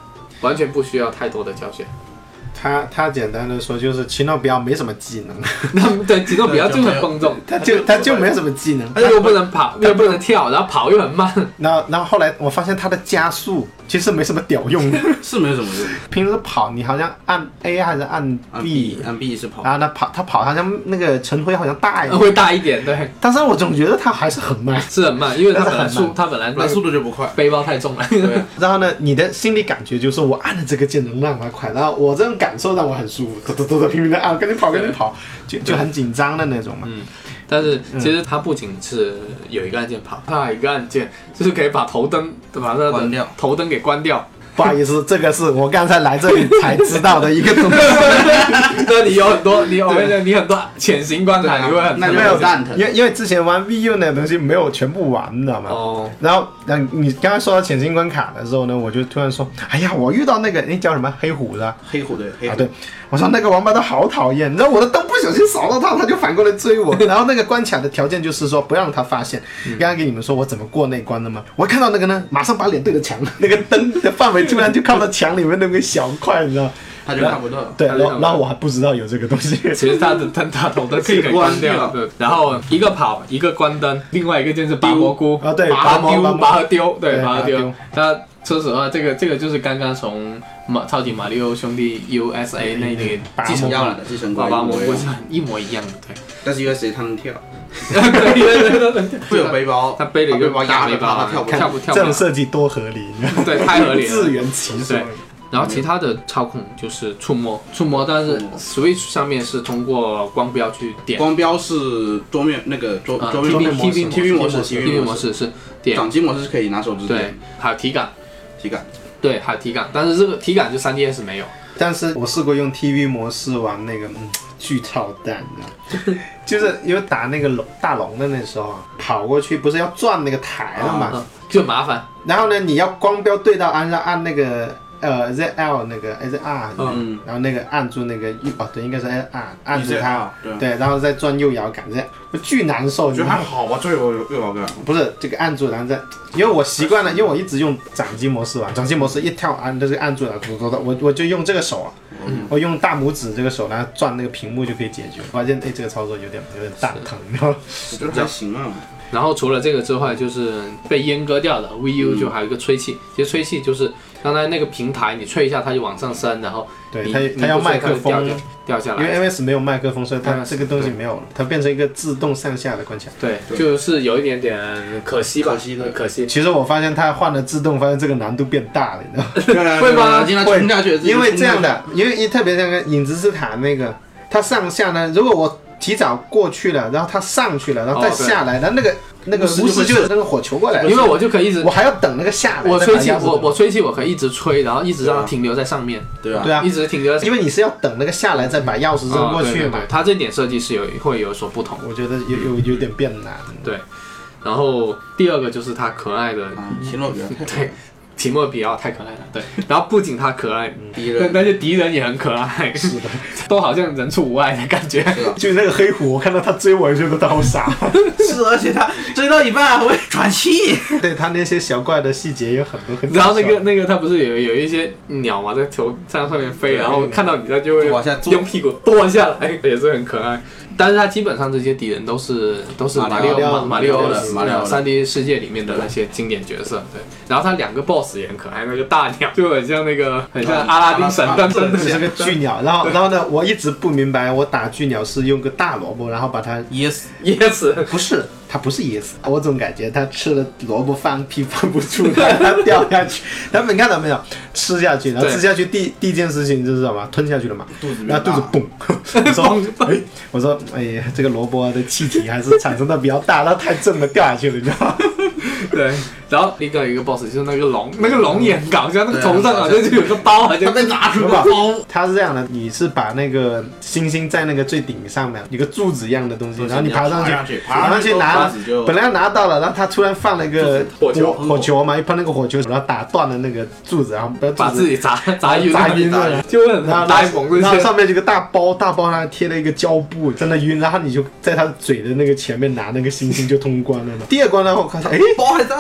完全不需要太多的教学。 他他简单的说就是奇诺比奥没什么技能， 那对奇诺比奥就很笨重， 他就他就没什么技能， 他又不能跑，又不能跳，然后跑又很慢。 然后然后后来我发现他的加速其实没什么屌用的， 是没什么用。 平时跑你好像按 A 还是按 B， 按 B 是跑， 然后他跑他跑好像那个尘灰好像大一点， 会大一点，对。 但是我总觉得他还是很慢， 是很慢，因为他本来速他本来那速度就不快， 背包太重了。 对。 然后呢，你的心理感觉就是我按了这个键能让它快，然后我这种感受让我很舒服，嘟嘟嘟嘟拼命的按，赶紧跑赶紧跑，就就很紧张的那种嘛。 嗯。但是其实它不仅是有一个按键跑，它还有一个按键就是可以把头灯把它关掉， 头灯给关掉。 不好意思，这个是我刚才来这里才知道的一个东西。 那你有很多，你我跟你讲，你很多潜行关卡，你会很那没有蛋疼， 因为因为之前玩 V U 那个东西没有全部玩，你知道吗？哦。然后，嗯，你刚才说到潜行关卡的时候呢，我就突然说，哎呀，我遇到那个那叫什么黑虎的， 黑虎对，黑虎啊对，我说那个王八蛋好讨厌，你知道我的灯不小心扫到他，他就反过来追我。然后那个关卡的条件就是说不让他发现。刚刚给你们说我怎么过那关的吗？我看到那个呢，马上把脸对着墙，那个灯的范围突然就靠到墙里面那个小块，你知道。 他就看不到， 对，然后然后我还不知道有这个东西。 其实它的灯塔头灯可以关掉，对。然后一个跑，一个关灯，另外一个就是拔蘑菇啊，对， 拔丢，拔和丢，对，拔和丢。那说实话，这个这个就是刚刚从马超级马里奥兄弟 U S A 那个继承样的继承拔蘑菇是一模一样的，对。 但是 U S A 它能跳， 会有背包， 他背了一个大背包， 他跳不跳不跳？ 这种设计多合理， 对，太合理了， 自圆其说。 然后其他的操控就是触摸，触摸，但是 Switch 上面是通过光标去点， 光标是桌面那个桌桌面 T V T V 模式 T V 模式是点， 掌机模式是可以拿手指点， 对，还有体感， 体感， 对，还有体感，但是这个体感就 三 D S 没有。 但是我试过用 T V 模式玩那个，嗯，巨操蛋的，就是因为打那个龙大龙的那时候啊，跑过去不是要转那个台了嘛， 啊、就麻烦。 然后呢，你要光标对到按，要按那个。呃 ，Z L 那个 Z R， 嗯，然后那个按住那个右，哦，对，应该是 Z R， 按住它，对，然后再转右摇杆，这样巨难受。 我觉得还好吧，这右右摇杆。 不是这个按住，然后再，因为我习惯了，因为我一直用掌机模式玩，掌机模式一跳按都是按住了，我我就用这个手啊，嗯、我用大拇指这个手，然后转那个屏幕就可以解决。发现哎，这个操作有点有点蛋疼，然后我觉得还行啊。 然后除了这个之外，就是被阉割掉的 V U 就还有一个吹气，其实吹气就是刚才那个平台，你吹一下它就往上升，然后对它它要麦克风掉下来， 因为 M S 没有麦克风，所以它这个东西没有了，它变成一个自动上下的关卡。 对，就是有一点点可惜吧， 可惜的可惜。 其实我发现它换了自动，发现这个难度变大了，你知道吗？ 会吗？ 会，因为这样的，因为特别那个影子斯坦那个，它上下呢，如果我提早过去了，然后它上去了，然后再下来，然后那个。那个巫师就有那个火球过来， 因为我就可以一直， 我还要等那个下来。 我吹气，我我吹气，我可以一直吹，然后一直让它停留在上面。 对啊， 对啊， 一直停留在， 因为你是要等那个下来再把钥匙扔过去嘛。 它这点设计是有会有所不同， 我觉得有有有点变难。 对，然后第二个就是它可爱的奇诺比奥， 对。奇诺比奥太可爱了，对，然后不仅他可爱， 敌人那些敌人也很可爱， 是的， 都好像人畜无爱的感觉。 就那个黑虎，我看到他追我，觉得他好傻。 是，而且他追到一半还会喘气。 对他那些小怪的细节有很多很。 然后那个那个他不是有有一些鸟嘛，在头上上面飞，然后看到你他就会用屁股跺下来，也是很可爱。但是它基本上这些敌人都是都是马里奥马里奥的马里奥三 D 世界里面的那些经典角色，对。然后它两个 BOSS 也很可爱，那个大鸟就很像那个很像阿拉丁神灯，真的是个巨鸟。然后然后呢，我一直不明白，我打巨鸟是用个大萝卜，然后把它噎死噎死， 不是。它不是噎死，我总感觉它吃了萝卜放屁放不出来，它掉下去。他们看到没有？吃下去，然后吃下去第第一件事情就是什么？吞下去了嘛，然后肚子嘣。我说，哎，我说，哎呀，这个萝卜的气体还是产生的比较大，它太重了，掉下去了，你知道吗？ 对，然后一个一个 boss 就是那个龙，那个龙也很搞笑，那个头上好像就有个刀，好像被拿出个刀。 它是这样的，你是把那个星星在那个最顶上面一个柱子一样的东西，然后你爬上去，爬上去拿，本来要拿到了，然后他突然放了一个火球， 火球嘛，一碰那个火球，然后打断了那个柱子，然后把自己砸砸晕砸晕了， 就很呆萌。 然后上面这个大包，大包上贴了一个胶布，真的晕，然后你就在他嘴的那个前面拿那个星星就通关了嘛。第二关呢，我看到，哎， 包还在， 这个不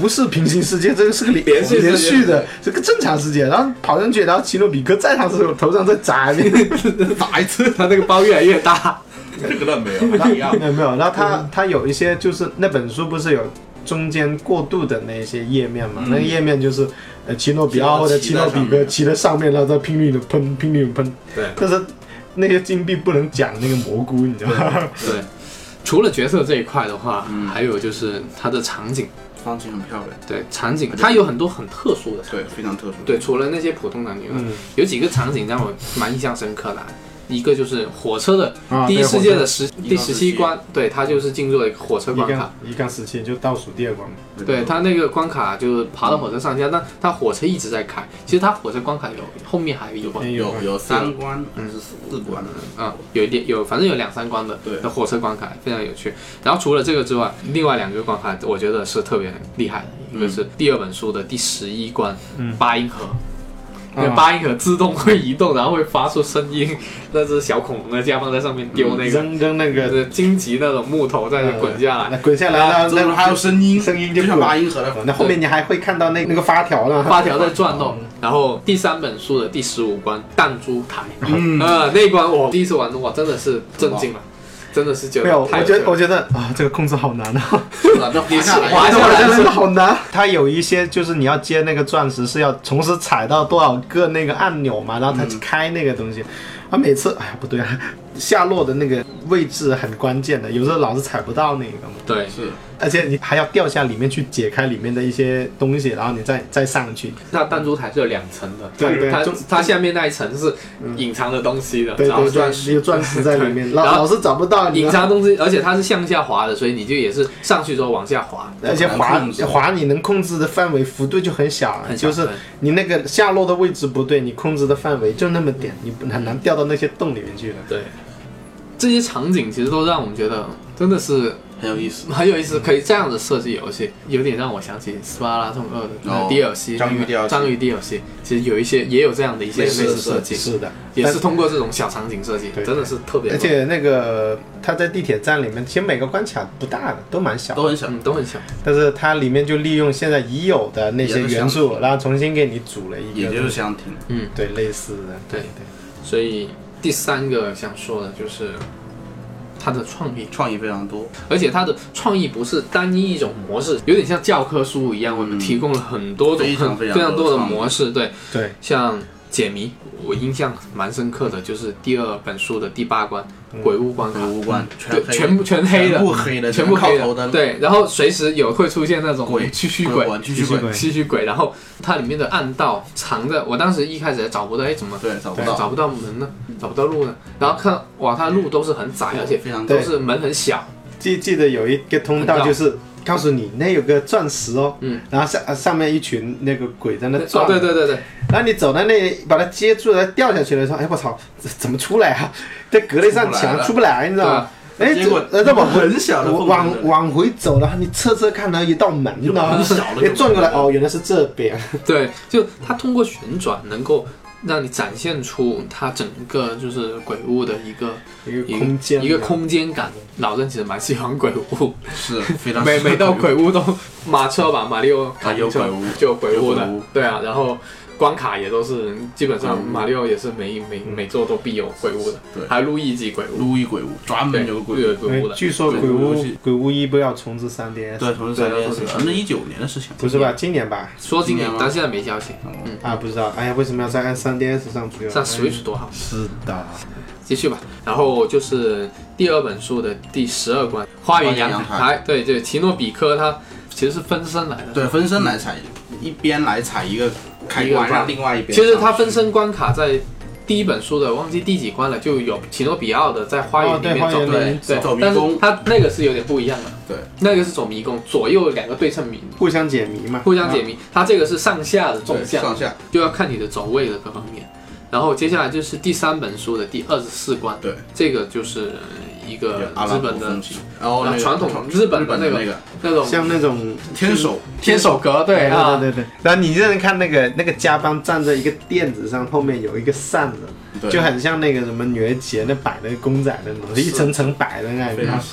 不是平行世界，这个是个连续连续的，这个正常世界。然后跑上去，然后奇诺比克在他头上再砸一遍， 打一次， 他那个包越来越大。 这个倒没有，没有没有没有。然后他他有一些就是那本书不是有中间过渡的那些页面嘛？嗯、那个页面就是呃奇诺比奥或者奇诺比克骑在上面，然后再拼命的喷，拼命的喷。 对， 但是那些金币不能讲那个蘑菇，你知道吗？ 对。除了角色这一块的话，嗯、还有就是它的场景， 场景很漂亮。 对，场景它有很多很特殊的场景， 对，非常特殊。 对，除了那些普通的女，嗯、有几个场景让我蛮印象深刻的。一个就是火车的第一世界的十、啊、第十七关，对，它就是进入了一个火车关卡。 一杠十七就倒数第二关。 对，它那个关卡就是爬到火车上下，但它火车一直在开。其实它火车关卡有后面还有一关， 有有三关，嗯，是四关的啊，有一点有，反正有两三关的的火车关卡非常有趣。然后除了这个之外，另外两个关卡我觉得是特别厉害的，一个是第二本书的第十一关，嗯，八音盒。那个八音盒自动会移动，然后会发出声音。那只小恐龙的家放在上面丢那个扔扔那个荆棘那种木头在滚下来， 滚下来，然后那还有声音， 声音就像八音盒的。 那后面你还会看到那那个发条呢， 发条在转动。然后第三本书的第十五关弹珠台，嗯啊那一关我第一次玩哇真的是震惊了。真的是觉得没有，我觉得我觉得啊，这个控制好难啊， 滑下来， 滑下来真的好难。它有一些就是你要接那个钻石，是要同时踩到多少个那个按钮嘛，然后才开那个东西。啊，每次哎呀不对啊，下落的那个位置很关键的，有时候老是踩不到那个嘛。 对， 是。 而且你还要掉下里面去解开里面的一些东西，然后你再再上去。 那弹珠台是有两层的， 对对， 它它下面那一层是隐藏的东西的， 对对对，有钻石在里面，然后老是找不到隐藏东西，而且它是向下滑的，所以你就也是上去之后往下滑， 而且滑滑你能控制的范围幅度就很小，就是你那个下落的位置不对，你控制的范围就那么点，你很难掉到那些洞里面去了。 对，这些场景其实都让我们觉得真的是。 很有意思， 很有意思，可以这样的设计游戏，有点让我想起《斯巴达通二》的 D L C， 章鱼 D L C， 章鱼 D L C， 其实有一些也有这样的一些类似设计， 是的， 也是通过这种小场景设计，真的是特别。 而且那个它在地铁站里面，其实每个关卡不大的，都蛮小， 都很小， 嗯，都很小。 但是它里面就利用现在已有的那些元素，然后重新给你组了一个， 也就是箱庭， 嗯， 对，类似的， 对对。所以第三个想说的就是。它的创意， 创意非常多， 而且它的创意不是单一一种模式，有点像教科书一样，我们提供了很多种、 非常非常多的模式，对对， 像解谜，我印象蛮深刻的，就是第二本书的第八关，鬼屋关卡， 鬼屋关， 全部全黑的， 全部黑的， 全部黑的， 对，然后随时有会出现那种鬼吸血鬼、 吸血鬼、 吸血鬼，然后它里面的暗道藏着，我当时一开始找不到，哎，怎么对找不到找不到门呢？找不到路呢？然后看哇，它路都是很窄，而且都是门很小。 记记得有一个通道就是告诉你那有个钻石哦，嗯，然后上上面一群那个鬼在那转， 哦，对对对对， 然后你走到那把它接住了，掉下去的时候，哎我操，怎么出来啊？在隔了一扇墙出不来，你知道吗？哎， 结果呃，再往很小的往往回走，然后你侧侧看到一道门，你知道吗？哎，转过来，哦，原来是这边。 对，就它通过旋转能够让你展现出它整个就是鬼屋的一个一个空间一个空间感。老郑其实蛮喜欢鬼屋， 是非常每每到鬼屋都马车吧，马里奥啊有鬼屋就有鬼屋的，对啊，然后。关卡也都是基本上，马里奥也是每每每座都必有鬼屋的， 对， 还有路易吉鬼屋， 路易鬼屋专门有鬼屋鬼屋的。 据说鬼屋鬼屋一不要重置三 D S， 对，重置三 D S， 那一九年的事情， 不是吧？今年吧？ 说今年，但现在没消息。 嗯啊，不知道。哎呀，为什么要再按三 D S 上去？ 上 Switch 多好。 是的。 继续吧，然后就是第二本书的第十二关，花园阳台。对对，奇诺比科他其实是分身来的， 对，分身来踩，一边来踩一个开关，让另外一边。 其实他分身关卡在第一本书的忘记第几关了，就有奇诺比奥的在花园里面走，对对， 走迷宫，但是他那个是有点不一样的， 对， 那个是走迷宫，左右两个对称迷， 互相解谜嘛， 互相解谜。他这个是上下的纵向， 上下就要看你的走位的各方面。然后接下来就是第三本书的第二十四关， 对， 这个就是一个日本的， 然后传统日本的那个那种像那种天守天守阁，对啊，对对对。然后你认真看那个那个家邦站在一个垫子上，后面有一个扇子，就很像那个什么女儿节那摆的公仔的那种，一层层摆的那非常像。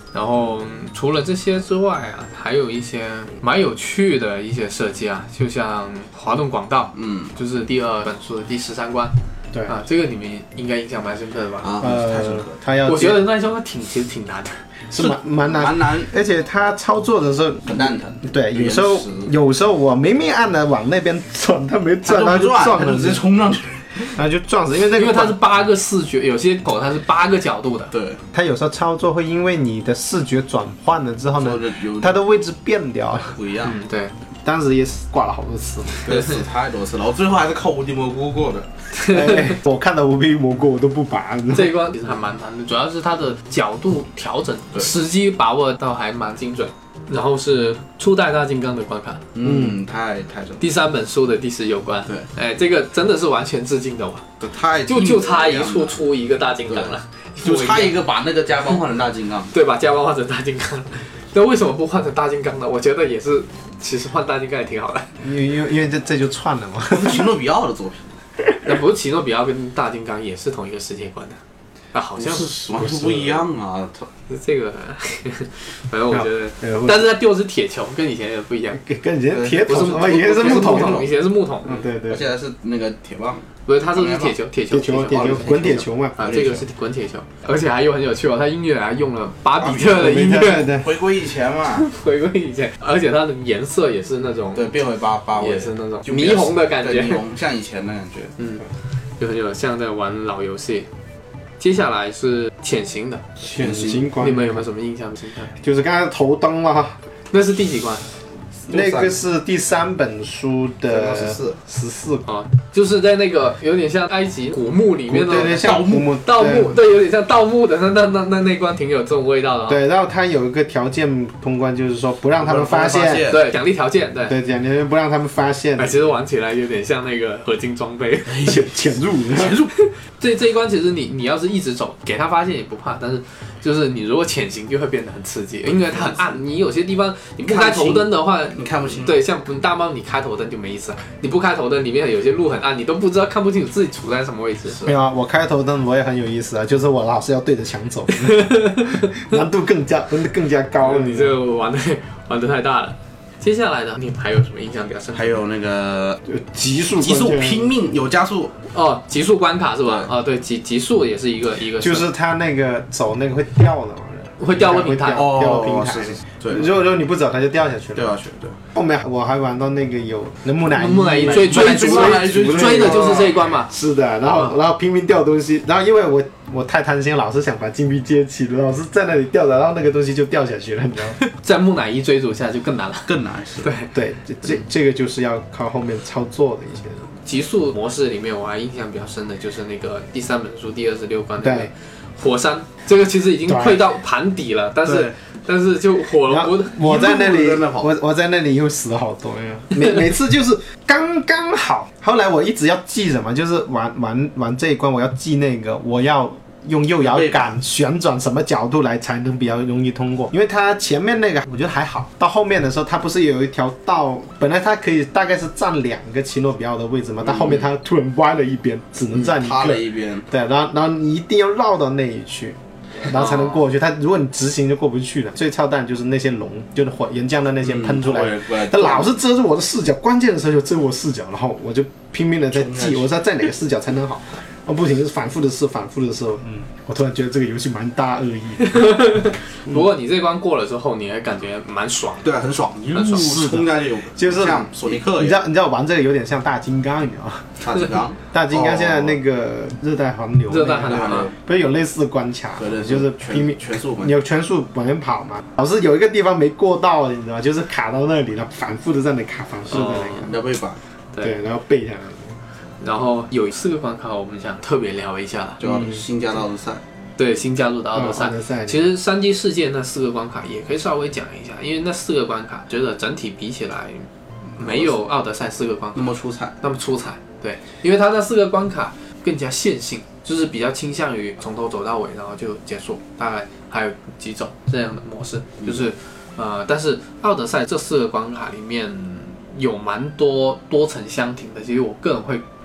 然后除了这些之外啊，还有一些蛮有趣的一些设计啊，就像滑动广道， 嗯， 就是第二本书的第十三关。 对啊，这个你们应该印象蛮深刻的吧？ 啊， 呃太深刻了。 他要我觉得那一关挺其实挺难的， 是蛮蛮难， 蛮难， 而且他操作的时候很蛋疼。 对，有时候延迟有时候我明明按了往那边转，他没转，他就他就不转， 撞了， 他就直接冲上去。 然后就撞死，因为那个因为它是八个视觉，有些狗它是八个角度的。 对， 它有时候操作会因为你的视觉转换了之后呢，它的位置变掉了， 不一样。 嗯，对， 当时也是挂了好多次， 对，死太多次了，我最后还是靠无敌蘑菇过的。 哎我看到无敌蘑菇我都不拔， 这一关其实还蛮难的，主要是它的角度调整、时机把握到还蛮精准。然后是初代大金刚的关卡， 嗯，太太真。 第三本书的第十九关， 对， 哎，这个真的是完全致敬的哇， 这太就就差一处出一个大金刚了， 就差一个把那个加邦换成大金刚， 对，把加邦换成大金刚。那为什么不换成大金刚呢？我觉得也是，其实换大金刚也挺好的， 因为因为因为这这就串了嘛。 奇诺比奥的作品， 那不是奇诺比奥跟大金刚也是同一个世界观的。啊，好像是完全不一样啊！ 这个，反正我觉得， 呃但是它丢的是铁球，跟以前也不一样， 跟跟以前铁不是桶，以前是木桶， 桶，以前是木桶， 嗯，对对而，且还是那个铁棒， 不是，它这个是铁球，铁球， 铁球铁球滚铁球嘛， 啊，这个是滚铁球，而且还有很有趣哦，它音乐还用了巴比特的音乐， 对， 回归以前嘛， 回归以前，而且它的颜色也是那种， 对，变回八八位， 也是那种霓虹的感觉， 霓虹像以前的感觉， 嗯，就很有像在玩老游戏。接下来是潜行的， 潜行关， 你们有没有什么印象深刻？ 就是刚才头灯了哈， 那是第几关？ 那个是第三本书的十四十四啊，就是在那个有点像埃及古墓里面的对对，像盗墓，盗墓，对，有点像盗墓的，那那那那那关挺有这种味道的。 对，然后它有一个条件通关，就是说不让他们发现， 对，奖励条件，对， 对，奖励不让他们发现。 哎，其实玩起来有点像那个合金装备， 潜潜入， 潜入。这这一关其实你你要是一直走，给他发现也不怕，但是就是你如果潜行就会变得很刺激，因为它很暗，你有些地方你不开头灯的话， 你看不清。 对，像大猫你开头灯就没意思了，你不开头灯里面有些路很暗，你都不知道看不清楚自己处在什么位置。 没有啊，我开头灯我也很有意思啊，就是我老是要对着墙走，难度更加更加高了。 你这个玩的玩的太大了。接下来呢，你还有什么印象比较深刻？ 还有那个极速极速拼命有加速哦，极速关卡是吧？啊，对，极极速也是一个一个， 就是他那个走那个会掉的嘛， 会掉落平台， 掉平台。 对， 如果如果你不走，它就掉下去了。 掉下去，对。 后面我还玩到那个有那木乃伊， 木乃伊追追逐追追的就是这一关嘛。 是的，然后然后拼命掉东西，然后因为我我太贪心，老是想把金币接起，老是在那里掉的，然后那个东西就掉下去了，你知道吗？ 在木乃伊追逐下就更难了， 更难是。 对对，这这这个就是要靠后面操作的一些。 极速模式里面，我还印象比较深的就是那个第三本书第二十六关的火山，这个其实已经快到盘底了，但是但是就火了不， 我在那里，我我在那里又死了好多呀，每每次就是刚刚好。后来我一直要记什么，就是玩玩玩这一关，我要记那个我要。用右摇杆旋转什么角度来才能比较容易通过？因为它前面那个我觉得还好，到后面的时候它不是有一条道，本来它可以大概是占两个奇诺比奥的位置嘛，到后面它突然歪了一边，只能占一个， 塌了一边。 对，然后然后你一定要绕到那里去，然后才能过去。它如果你直行就过不去了。最操蛋就是那些龙，就是火岩浆的那些喷出来，它老是遮住我的视角，关键的时候就遮我视角，然后我就拼命的在记，我说在哪个视角才能好。我不停是反复的试，反复的试，嗯，我突然觉得这个游戏蛮大恶意的。 不过你这关过了之后，你还感觉蛮爽， 对，很爽，一路冲下去， 就是像索尼克， 你知道，你知道玩这个有点像大金刚，你知道吗？ 大金刚， 大金刚现在那个热带寒流， 热带寒流不是有类似的关卡， 对对， 就是拼命全速， 你有全速往前跑嘛，老是有一个地方没过到，你知道吗？就是卡到那里了，反复的在那卡，反复的在那卡， 要背板， 对，然后背下来。 然后有四个关卡，我们想特别聊一下， 就新加的奥德赛， 对，新加入的奥德赛。 哦、 其实三 G 世界那四个关卡也可以稍微讲一下，因为那四个关卡，觉得整体比起来，没有奥德赛四个关卡那么出彩， 那么出彩。对，因为它那四个关卡更加线性，就是比较倾向于从头走到尾，然后就结束，大概还有几种这样的模式，就是呃，但是奥德赛这四个关卡里面有蛮多多层相庭的，其实我个人会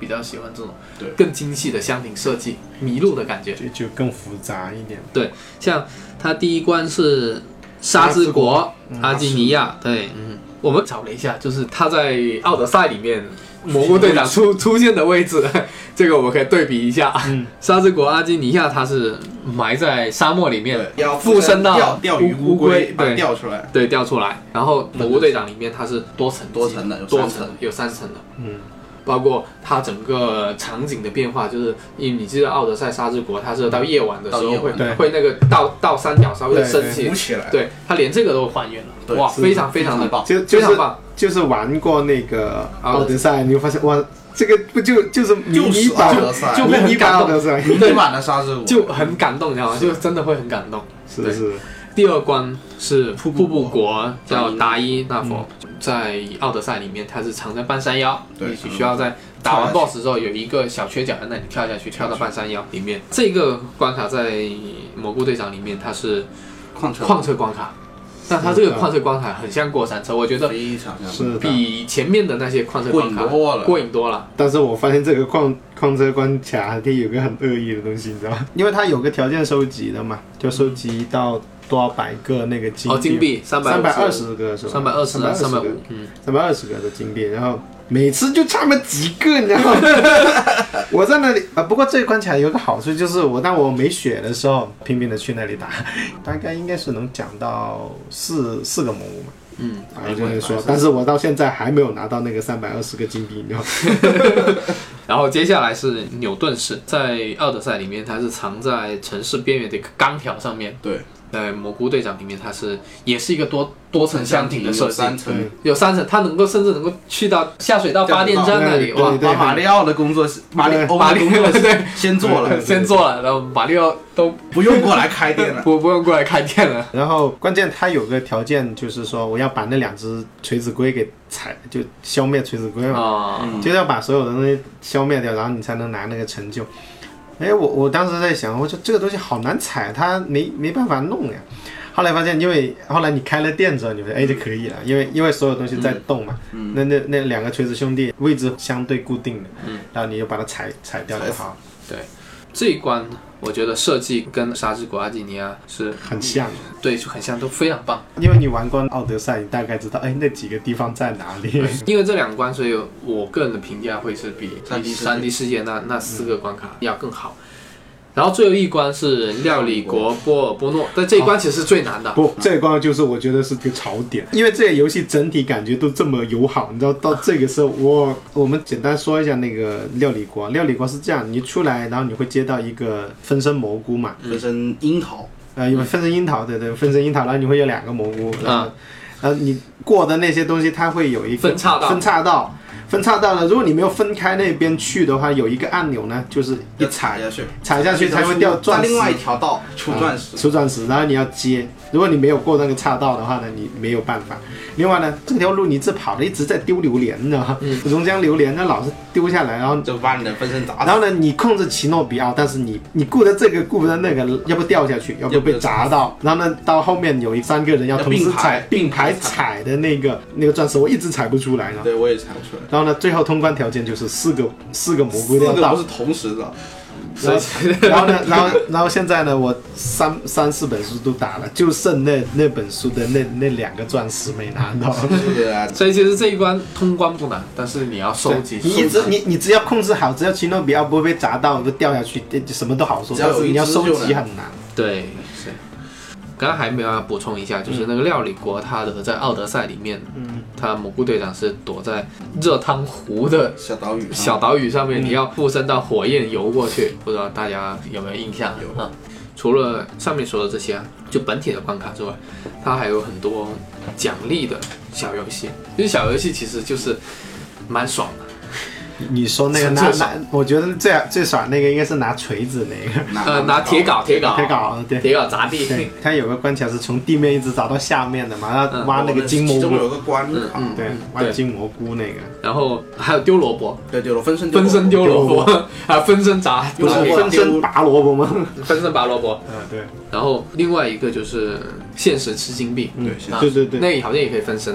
比较喜欢这种对更精细的箱庭设计，迷路的感觉， 就就更复杂一点。 对，像它第一关是沙之国阿基尼亚，对，嗯，我们找了一下，就是它在奥德赛里面蘑菇队长出出现的位置，这个我们可以对比一下。嗯，沙之国阿基尼亚它是埋在沙漠里面， 要附身到钓鱼乌龟，把它钓出来， 对，钓出来。然后蘑菇队长里面它是多层多层的， 多层有三层的，嗯。包括它整个场景的变化，就是因为你记得奥德赛沙之国，它是到夜晚的时候会会那个倒倒三角稍微升起， 起来， 对，它连这个都还原了，哇，非常非常的棒， 就非常棒。 就是玩过那个奥德赛，你会发现哇，这个不就就是迷你版， 就会很感动， 迷你版的沙之国就很感动，你知道吗？就真的会很感动。 是是。 第二关是瀑布国，叫达伊纳佛，在奥德赛里面，它是藏在半山腰，你需要在打完 BOSS 之后有一个小缺角在那里跳下去，跳到半山腰里面。这个关卡在蘑菇队长里面，它是矿车矿车关卡，但它这个矿车关卡很像过山车，我觉得是比前面的那些矿车关卡过瘾多了。 但是我发现这个矿矿车关卡它有个很恶意的东西，你知道吗？因为它有个条件收集的嘛，就收集到多少百个那个金币？ 哦，金币三百三百二十个是吧？ 三百二十啊，三百五， 嗯，三百二十个的金币，然后每次就差那么几个，你知道吗？我在那里啊，不过这一关卡有个好处，就是我当我没血的时候，拼命的去那里打，大概应该是能讲到四四个魔物嘛。嗯，啊，就是说，但是我到现在还没有拿到那个三百二十个金币，你知道吗？ 然后接下来是纽顿市，在奥德赛里面，它是藏在城市边缘的一个钢条上面。 对。 在蘑菇队长里面，它是也是一个多多层箱庭的设计， 有三层， 有三层，它能够甚至能够去到下水道发电站那里，哇！ 把马里奥的工作室，马里欧的工作室先做了， 先做了，然后马里奥都不用过来开店了， 不不用过来开店了。 然后关键它有个条件，就是说我要把那两只垂直龟给踩，就消灭垂直龟嘛，哦、就要把所有的东西消灭掉，然后你才能拿那个成就。哎，我我当时在想，我说这个东西好难踩，它没没办法弄呀。后来发现，因为后来你开了店之后，你说哎就可以了，因为因为所有东西在动嘛，嗯、那那那两个锤子兄弟位置相对固定的，嗯、然后你就把它踩踩掉就好。 对，这一关我觉得设计跟沙之国阿基尼亚是很像， 对，就很像，都非常棒。 因为你玩过奥德赛，你大概知道，哎，那几个地方在哪里。 因为这两关，所以我个人的评价会是比三 D 世界那那四个关卡要更好。然后最后一关是料理国波尔波诺，但这一关其实是最难的。 哦、不，这一关就是我觉得是个槽点，因为这个游戏整体感觉都这么友好，你知道，到这个时候，我我们简单说一下那个料理国。料理国是这样，你出来，然后你会接到一个分身蘑菇嘛， 分身樱桃， 呃，有分身樱桃，对对，分身樱桃，然后你会有两个蘑菇，然后，然后你过的那些东西，它会有一个分岔道， 分岔道。分岔道呢，如果你没有分开那边去的话，有一个按钮呢，就是一踩下去， 踩下去才会掉钻石。 在另外一条道出钻石， 啊、出钻石，然后你要接。如果你没有过那个岔道的话呢，你没有办法。另外呢，这条路你一直跑的，一直在丢榴莲，你知道吗？嗯，熔浆榴莲，那老是丢下来，然后就把你的分身砸。 然后呢，你控制奇诺比奥，但是你你顾着这个顾不得那个，要不掉下去，要不被砸到。然后呢，到后面有一三个人要同时踩并排踩的那个那个钻石，我一直踩不出来呢。 对，我也踩不出来。 然后呢，最后通关条件就是四个四个蘑菇要到， 不是同时的。 然后，然后呢，然后，然后现在呢，我三三四本书都打了，就剩那那本书的那那两个钻石没拿到。 所以其实这一关通关不难，但是你要收集。 你只你你只要控制好，只要奇诺比奥不会被砸到，不掉下去，什么都好说。但是你要收集很难。 对，是。刚刚还没有要补充一下，就是那个料理国，它的在奥德赛里面，嗯，他蘑菇队长是躲在热汤湖的小岛屿小岛屿上面，嗯、你要附身到火焰游过去，不知道大家有没有印象？ 有啊。 除了上面说的这些啊，就本体的关卡之外，它还有很多奖励的小游戏。就是小游戏其实就是蛮爽的。 你说那个拿拿，我觉得最最爽那个应该是拿锤子那个，呃，拿铁镐，铁镐， 铁镐，对， 铁镐砸地。 对，它有个关卡是从地面一直砸到下面的嘛，然后挖那个金蘑菇， 其中有个关卡， 嗯，对，挖金蘑菇那个。 然后还有丢萝卜， 对，丢萝卜，分身分身丢萝卜，还有分身砸， 不是分身拔萝卜吗？ 分身拔萝卜， 嗯，对。 然后另外一个就是限时吃金币， 对， 对对对， 那好像也可以分身。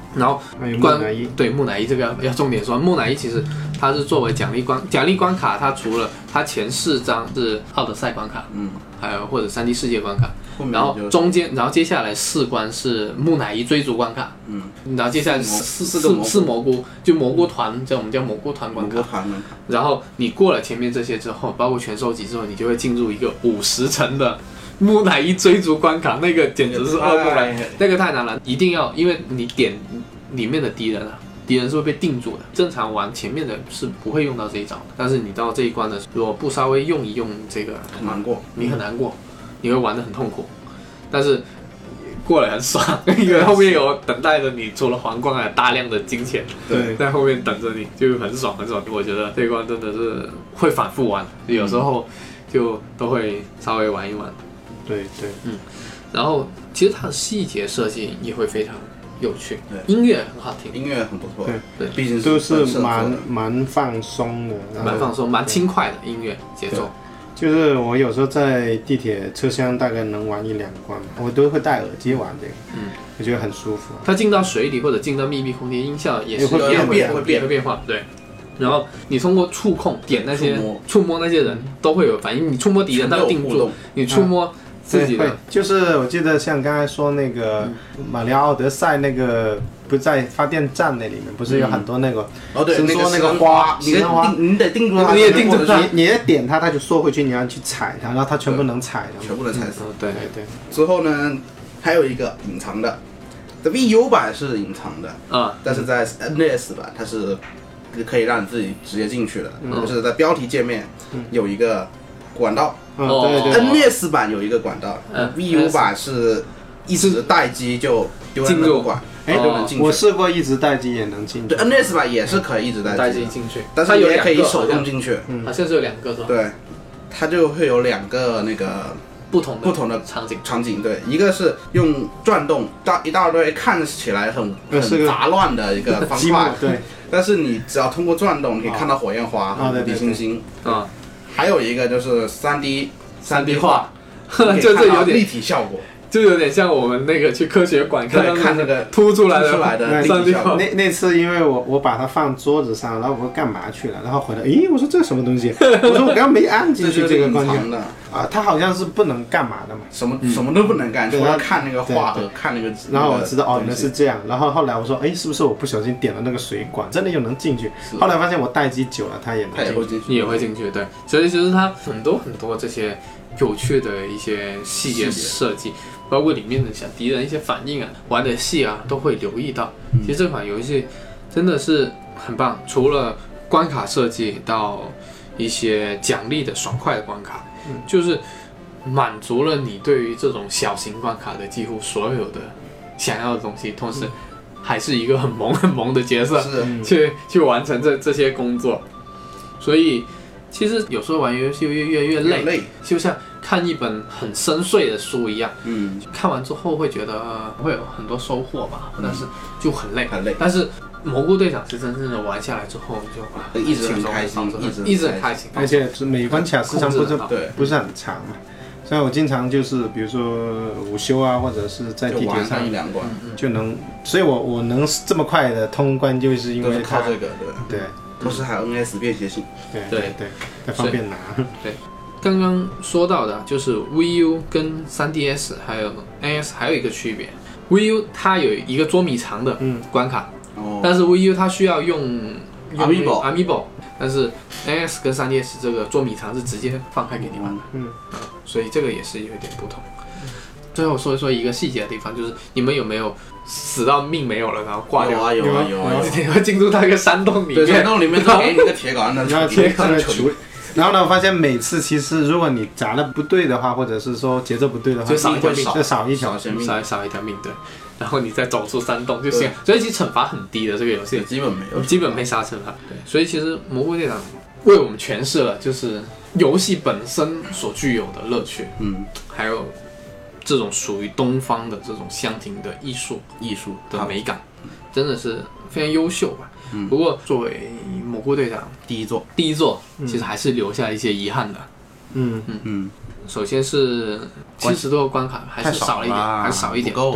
然后关对木乃伊这个要重点说，木乃伊其实它是作为奖励关奖励关卡，它除了它前四张是奥德赛关卡，嗯，还有或者三 D 世界关卡，然后中间然后接下来四关是木乃伊追逐关卡，嗯，然后接下来四四四四蘑菇就蘑菇团，叫我们叫蘑菇团关卡，然后你过了前面这些之后，包括全收集之后，你就会进入一个五十层的木乃伊追逐关卡，那个简直是噩梦了，那个太难了，一定要因为你点里面的敌人啊，敌人是会被定住的。正常玩前面的是不会用到这一招的，但是你到这一关的，如果不稍微用一用这个， 很难过， 你很难过，你会玩得很痛苦，但是过了很爽，因为后面有等待着你，除了皇冠还有大量的金钱， 对， 在后面等着你，就很爽很爽。我觉得这一关真的是会反复玩，有时候就都会稍微玩一玩。 对对， 嗯，然后其实它的细节设计也会非常有趣，音乐很好听， 音乐很不错， 对对，毕竟都是蛮蛮放松的， 蛮放松、蛮轻快的音乐节奏。 就是我有时候在地铁车厢大概能玩一两关，我都会戴耳机玩这个，嗯，我觉得很舒服。 它进到水里或者进到密闭空间，音效也是会变变会变会变化，对。然后你通过触控点那些触摸那些人都会有反应，你触摸敌人他定住，你触摸自己的， 就是我记得像刚才说那个马里奥奥德赛那个，不在发电站那里面，不是有很多那个哦对， 伸缩那个花， 你得你得定住它， 你也定住它， 你你点它，它就缩回去，你要去踩它，然后它全部能踩的， 全部能踩死。 对对对。 之后呢，还有一个隐藏的，在 V U 版是隐藏的啊，但是在 N S 版它是可以让你自己直接进去的，就是在标题界面有一个管道。 哦，对对 ，N S 版有一个管道，嗯 ，V U 版是一直待机就丢在那个管， 哎，就能进去。我试过一直待机也能进去。 对 ，N S 版也是可以一直待机进去， 但是也可以手动进去。 嗯，好像是有两个是吧？ 对，它就会有两个那个不同的不同的场景场景，对，一个是用转动大一大堆看起来很很杂乱的一个方块， 对， 但是你只要通过转动，你可以看到火焰花和无敌星星啊。还有一个就是三 D 三 D 画， 就这有点立体效果， 就有点像我们那个去科学馆看看那个凸出来的出来的三 D 画。 那那次因为我我把它放桌子上，然后我说干嘛去了，然后回来，咦，我说这什么东西？我说我刚刚没按进去这个关键的啊，它好像是不能干嘛的嘛， 什么什么都不能干，除了看那个画和看那个。 然后我知道哦，原来是这样。然后后来我说，哎，是不是我不小心点了那个水管，真的又能进去？后来发现我待机久了，它也能进去， 你也会进去，对。所以其实它很多很多这些有趣的一些细节设计，包括里面的小敌人一些反应啊，玩的戏啊，都会留意到。其实这款游戏真的是很棒，除了关卡设计到一些奖励的爽快的关卡，就是满足了你对于这种小型关卡的几乎所有的想要的东西，同时还是一个很萌很萌的角色去去完成这这些工作。所以其实有时候玩游戏越越越累， 累就像看一本很深邃的书一样，嗯，看完之后会觉得会有很多收获吧，但是就很累， 很累。 但是蘑菇队长是真正的玩下来之后，就一直很开心， 一直一直很开心， 而且是每关卡时长不是对不是很长嘛，所以我经常就是比如说午休啊，或者是在地铁上一两关就能，所以我我能这么快的通关，就是因为靠这个，对对。 同时还有 N S 便携性， 对对对，它方便拿。 对，刚刚说到的就是 V U 跟 三 D S 还有 N S 还有一个区别 ，V U 它有一个捉迷藏的关卡，嗯、但是 V U 它需要用 Amiibo Amiibo， 但是 N S 跟 三 D S 这个捉迷藏是直接放开给你玩的，嗯，所以这个也是有一点不同。最后说一说一个细节的地方，就是你们有没有死到命没有了，然后挂掉？ 有啊有啊有啊！ 你会进入到一个山洞里面， 山洞里面都给你个铁杆， 然后铁杆处理。然后呢，我发现每次其实如果你砸的不对的话，或者是说节奏不对的话， 就少一条命， 就少一条命，少少一条命，对。然后你再走出山洞就行。所以其实惩罚很低的这个游戏， 基本没有， 基本没啥惩罚。对，所以其实蘑菇队长为我们诠释了就是游戏本身所具有的乐趣，嗯，还有这种属于东方的这种香亭的艺术艺术的美感，真的是非常优秀吧。嗯、不过作为蘑菇队长第一作， 第一作其实还是留下一些遗憾的。嗯嗯嗯，首先是七十多个关卡还是少了一点，还是少一点。 不够。 对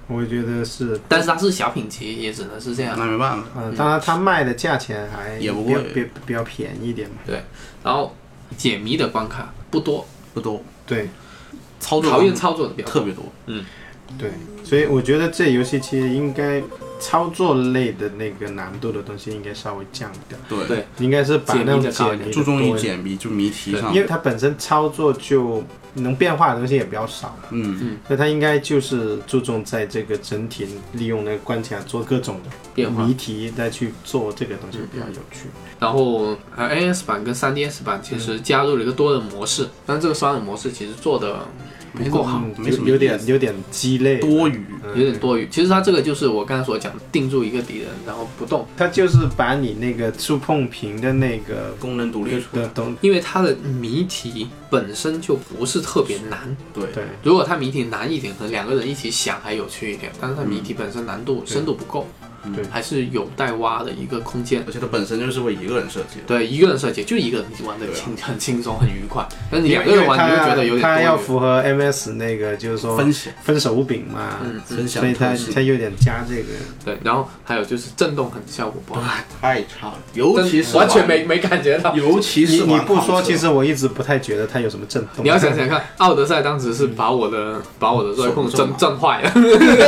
我觉得是， 但是它是小品级，也只能是这样。 那没办法。 嗯，当然它卖的价钱还也不贵， 比较比比较便宜一点嘛。 对，然后解谜的关卡不多， 不多。 对， 操作考验操作的比较特别多。 嗯， 对，所以我觉得这游戏其实应该操作类的那个难度的东西应该稍微降掉。 对对， 应该是把那种解谜注重于解谜，就谜题上， 因为它本身操作就能变化的东西也比较少。 嗯嗯，所以它应该就是注重在这个整体利用那个关卡做各种变化谜题，再去做这个东西比较有趣。 然后还有 N S 版跟 三 D S 版其实加入了一个多人模式，但是这个双人模式其实做的不够好， 没什么有点有点鸡肋多余， 有点多余。其实它这个就是我刚才所讲，定住一个敌人然后不动， 它就是把你那个触碰屏的那个功能独立出来， 因为它的谜题本身就不是特别难。 对对， 如果它谜题难一点，可能两个人一起想还有趣一点，但是它谜题本身难度、深度不够。 对， 还是有待挖的一个空间， 而且它本身就是为一个人设计的。 对，一个人设计就一个人玩的轻、啊、很轻松很愉快，但是你两个人玩你就觉得有点多余。 它要符合 M S 那个就是说分享分手柄嘛， 嗯， 分享， 所以它它有点加这个。 对，然后还有就是震动很效果不好， 太差了，尤其是完全没没感觉到， 尤其是你你不说，其实我一直不太觉得它有什么震动。 你要想想看，奥德赛当时是把我的、嗯、把我的热控震震坏了。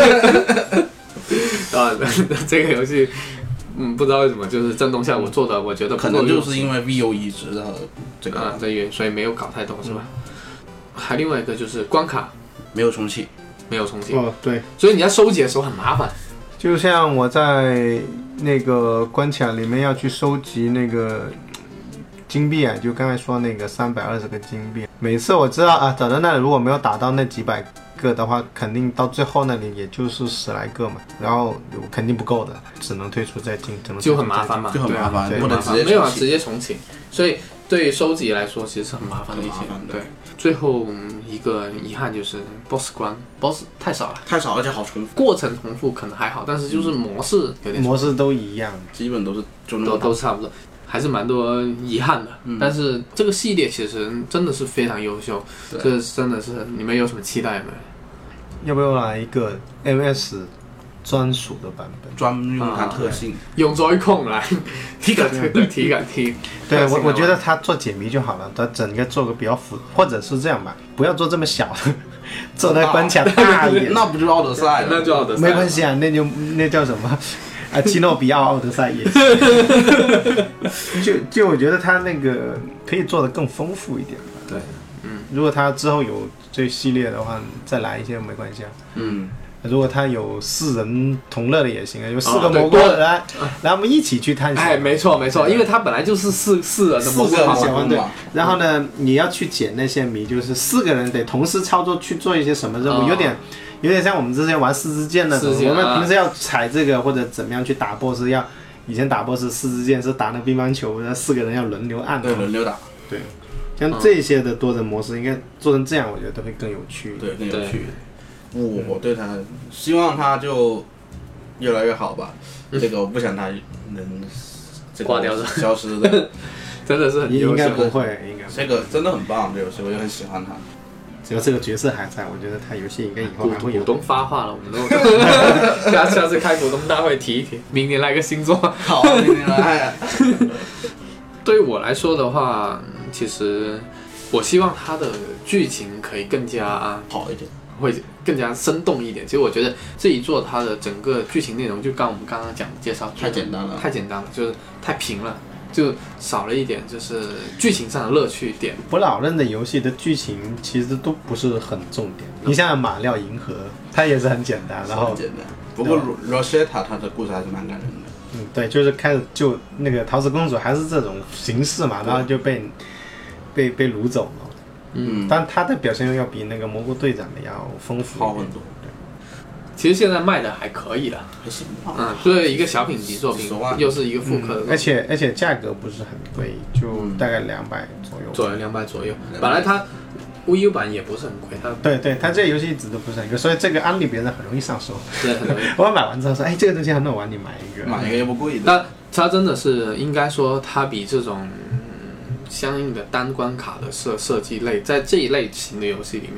啊，这个游戏，嗯，不知道为什么就是震动效果做的，我觉得可能就是因为 V U 移植的这个啊，对，所以没有搞太多，是吧？还另外一个就是关卡没有重启， 没有重启哦，对， 所以你在收集的时候很麻烦。 就像我在那个关卡里面要去收集那个金币啊，就刚才说那个三百二十个金币，每次我知道啊，走到那里如果没有打到那几百个的话，肯定到最后那里也就是十来个嘛，然后肯定不够的，只能退出再进，只能就很麻烦嘛， 就很麻烦， 不能直接没有直接重启，所以对于收集来说其实是很麻烦的一些。对，最后一个遗憾就是 boss 关 boss 太少了， 太少而且好重复， 过程重复可能还好，但是就是模式有点模式都一样， 基本都是就都都差不多。还是蛮多遗憾的、嗯，但是这个系列其实真的是非常优秀，这真的是你们有什么期待没？ 要不要来一个 M S 专属的版本， 专用它特性，啊、 用 Joy-Con 来体感对体感体。 对我我觉得他做解谜就好了，他整个做个比较复，或者是这样吧，不要做这么小的，做那关卡大一点， 那不就是奥德赛了？ 那就奥德赛， 没关系啊，那就那叫什么？啊，奇诺比奥奥德赛也行，就就我觉得他那个可以做得更丰富一点吧。 对，嗯， 如果他之后有这系列的话，再来一些没关系啊。 嗯， 如果他有四人同乐的也行啊，有四个蘑菇来，哦、来我们一起去探险。 哎，没错没错，因为他本来就是四四人的蘑菇嘛，对。然后呢，你要去解那些谜，就是四个人得同时操作去做一些什么任务，哦、有点。有点像我们之前玩四支箭那种，我们平时要踩这个或者怎么样去打 boss， 要以前打 boss 四支箭是打那乒乓球，那四个人要轮流按， 对，轮流打， 对，像这些的多人模式应该做成这样，我觉得都会更有趣， 对，更有趣。我对他希望他就越来越好吧，嗯、这个我不想他能这个挂掉的消失的， 真的是很优秀， 应该不会，应该这个真的很棒，这游戏我就很喜欢他。 只要这个角色还在，我觉得他游戏应该以后还会有。 股东发话了，我们都下下次开股东大会提一提，明年来个星座。 好，明年来。 对于我来说的话，其实我希望它的剧情可以更加好一点， 会更加生动一点。其实我觉得这一做它的整个剧情内容，就刚我们刚刚讲的介绍， 太简单了， 太简单了，就是太平了。就少了一点，就是剧情上的乐趣点。 我老任的游戏的剧情其实都不是很重点。你像马料银河，它也是很简单，然后很简单。不过 Rosetta 它的故事还是蛮感人的。 嗯，对，就是开始就那个桃子公主还是这种形式嘛，然后就被被被掳走了。嗯，但它的表现要比那个蘑菇队长的要丰富好很多。 其实现在卖的还可以了， 还行。 嗯，作为一个小品级作品，又是一个复刻的、 嗯，而且而且价格不是很贵，就大概两百左右。 左右两百左右。本来它 Wii U 版也不是很贵，它对对，它这个游戏一直都不是很贵，所以这个安利别人很容易上手。 对，很容易。 我买完之后说，哎，这个东西很好玩，你买一个。 买一个也不贵的。 那它真的是应该说，它比这种、嗯、相应的单关卡的设设计类，在这一类型的游戏里面。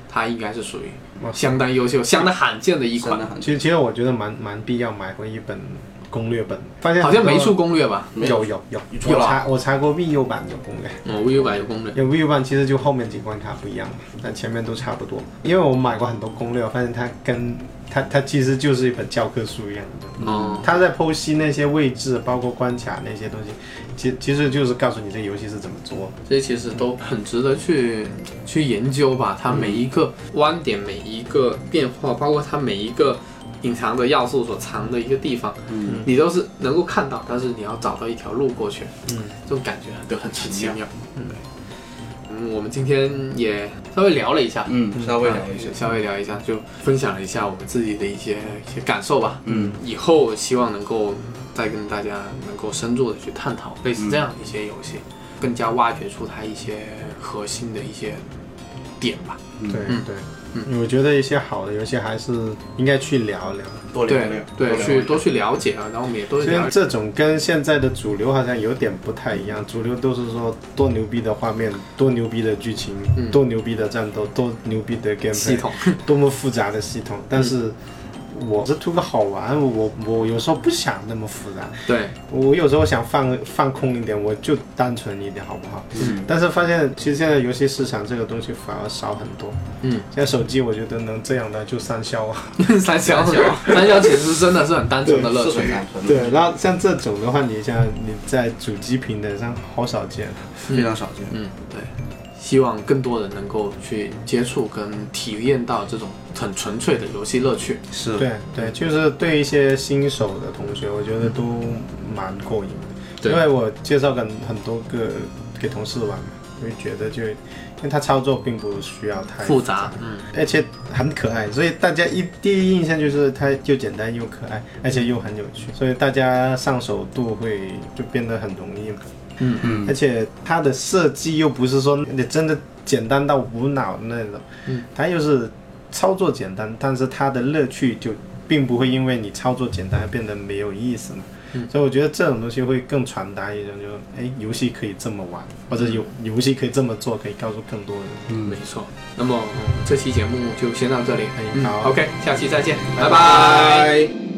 它应该是属于相当优秀、相当罕见的一款。 其实其实我觉得蛮蛮必要买回一本攻略本，发现好像没出攻略吧？ 有有有有查我查过 V U 版有攻略， 哦 V U 版有攻略， 有 V U 版其实就后面几关卡不一样嘛，但前面都差不多。因为我买过很多攻略，我发现它跟它它其实就是一本教科书一样的。嗯，它在剖析那些位置，包括关卡那些东西，其其实就是告诉你这个游戏是怎么做。 这些其实都很值得去去研究吧，它每一个弯点、每一个变化，包括它每一个隐藏的要素所藏的一个地方，嗯，你都是能够看到，但是你要找到一条路过去，嗯，这种感觉都很奇妙。嗯，嗯，我们今天也稍微聊了一下， 嗯，稍微聊一下， 稍微聊一下，就分享了一下我们自己的一些一些感受吧。嗯，以后希望能够再跟大家能够深入的去探讨类似这样的一些游戏，嗯、更加挖掘出它一些核心的一些点吧。 对、嗯、对。嗯，我觉得一些好的游戏还是应该去聊聊， 多聊聊， 对，对，去多去了解啊，然后我们也多了解。 虽然这种跟现在的主流好像有点不太一样，主流都是说多牛逼的画面，多牛逼的剧情，嗯、多牛逼的战斗，多牛逼的 gameplay 系统， 多么复杂的系统，但是。嗯我是图个好玩，我我有时候不想那么复杂。 对， 我有时候想放放空一点，我就单纯一点，好不好？嗯。但是发现其实现在游戏市场这个东西反而少很多。嗯。现在手机我觉得能这样的就三消啊。 三消，三消其实真的是很单纯的乐趣。 对，然后像这种的话，你像你在主机平台上好少见， 非常少见。 嗯，对。希望更多人能够去接触跟体验到这种很纯粹的游戏乐趣。 是，对对，就是对一些新手的同学，我觉得都蛮过瘾的。因为我介绍跟很多个给同事玩，我就觉得就，因为它操作并不需要太复杂，嗯， 而且很可爱，所以大家一第一印象就是它又简单又可爱，而且又很有趣，所以大家上手度会就变得很容易嘛。嗯嗯，而且它的设计又不是说你真的简单到无脑的那种，嗯，它又是操作简单，但是它的乐趣就并不会因为你操作简单而变得没有意思嘛。嗯，所以我觉得这种东西会更传达一种，就是哎，游戏可以这么玩，或者有游戏可以这么做，可以告诉更多人。 嗯，没错。那么这期节目就先到这里。 嗯，好 ，OK， 下期再见，拜拜。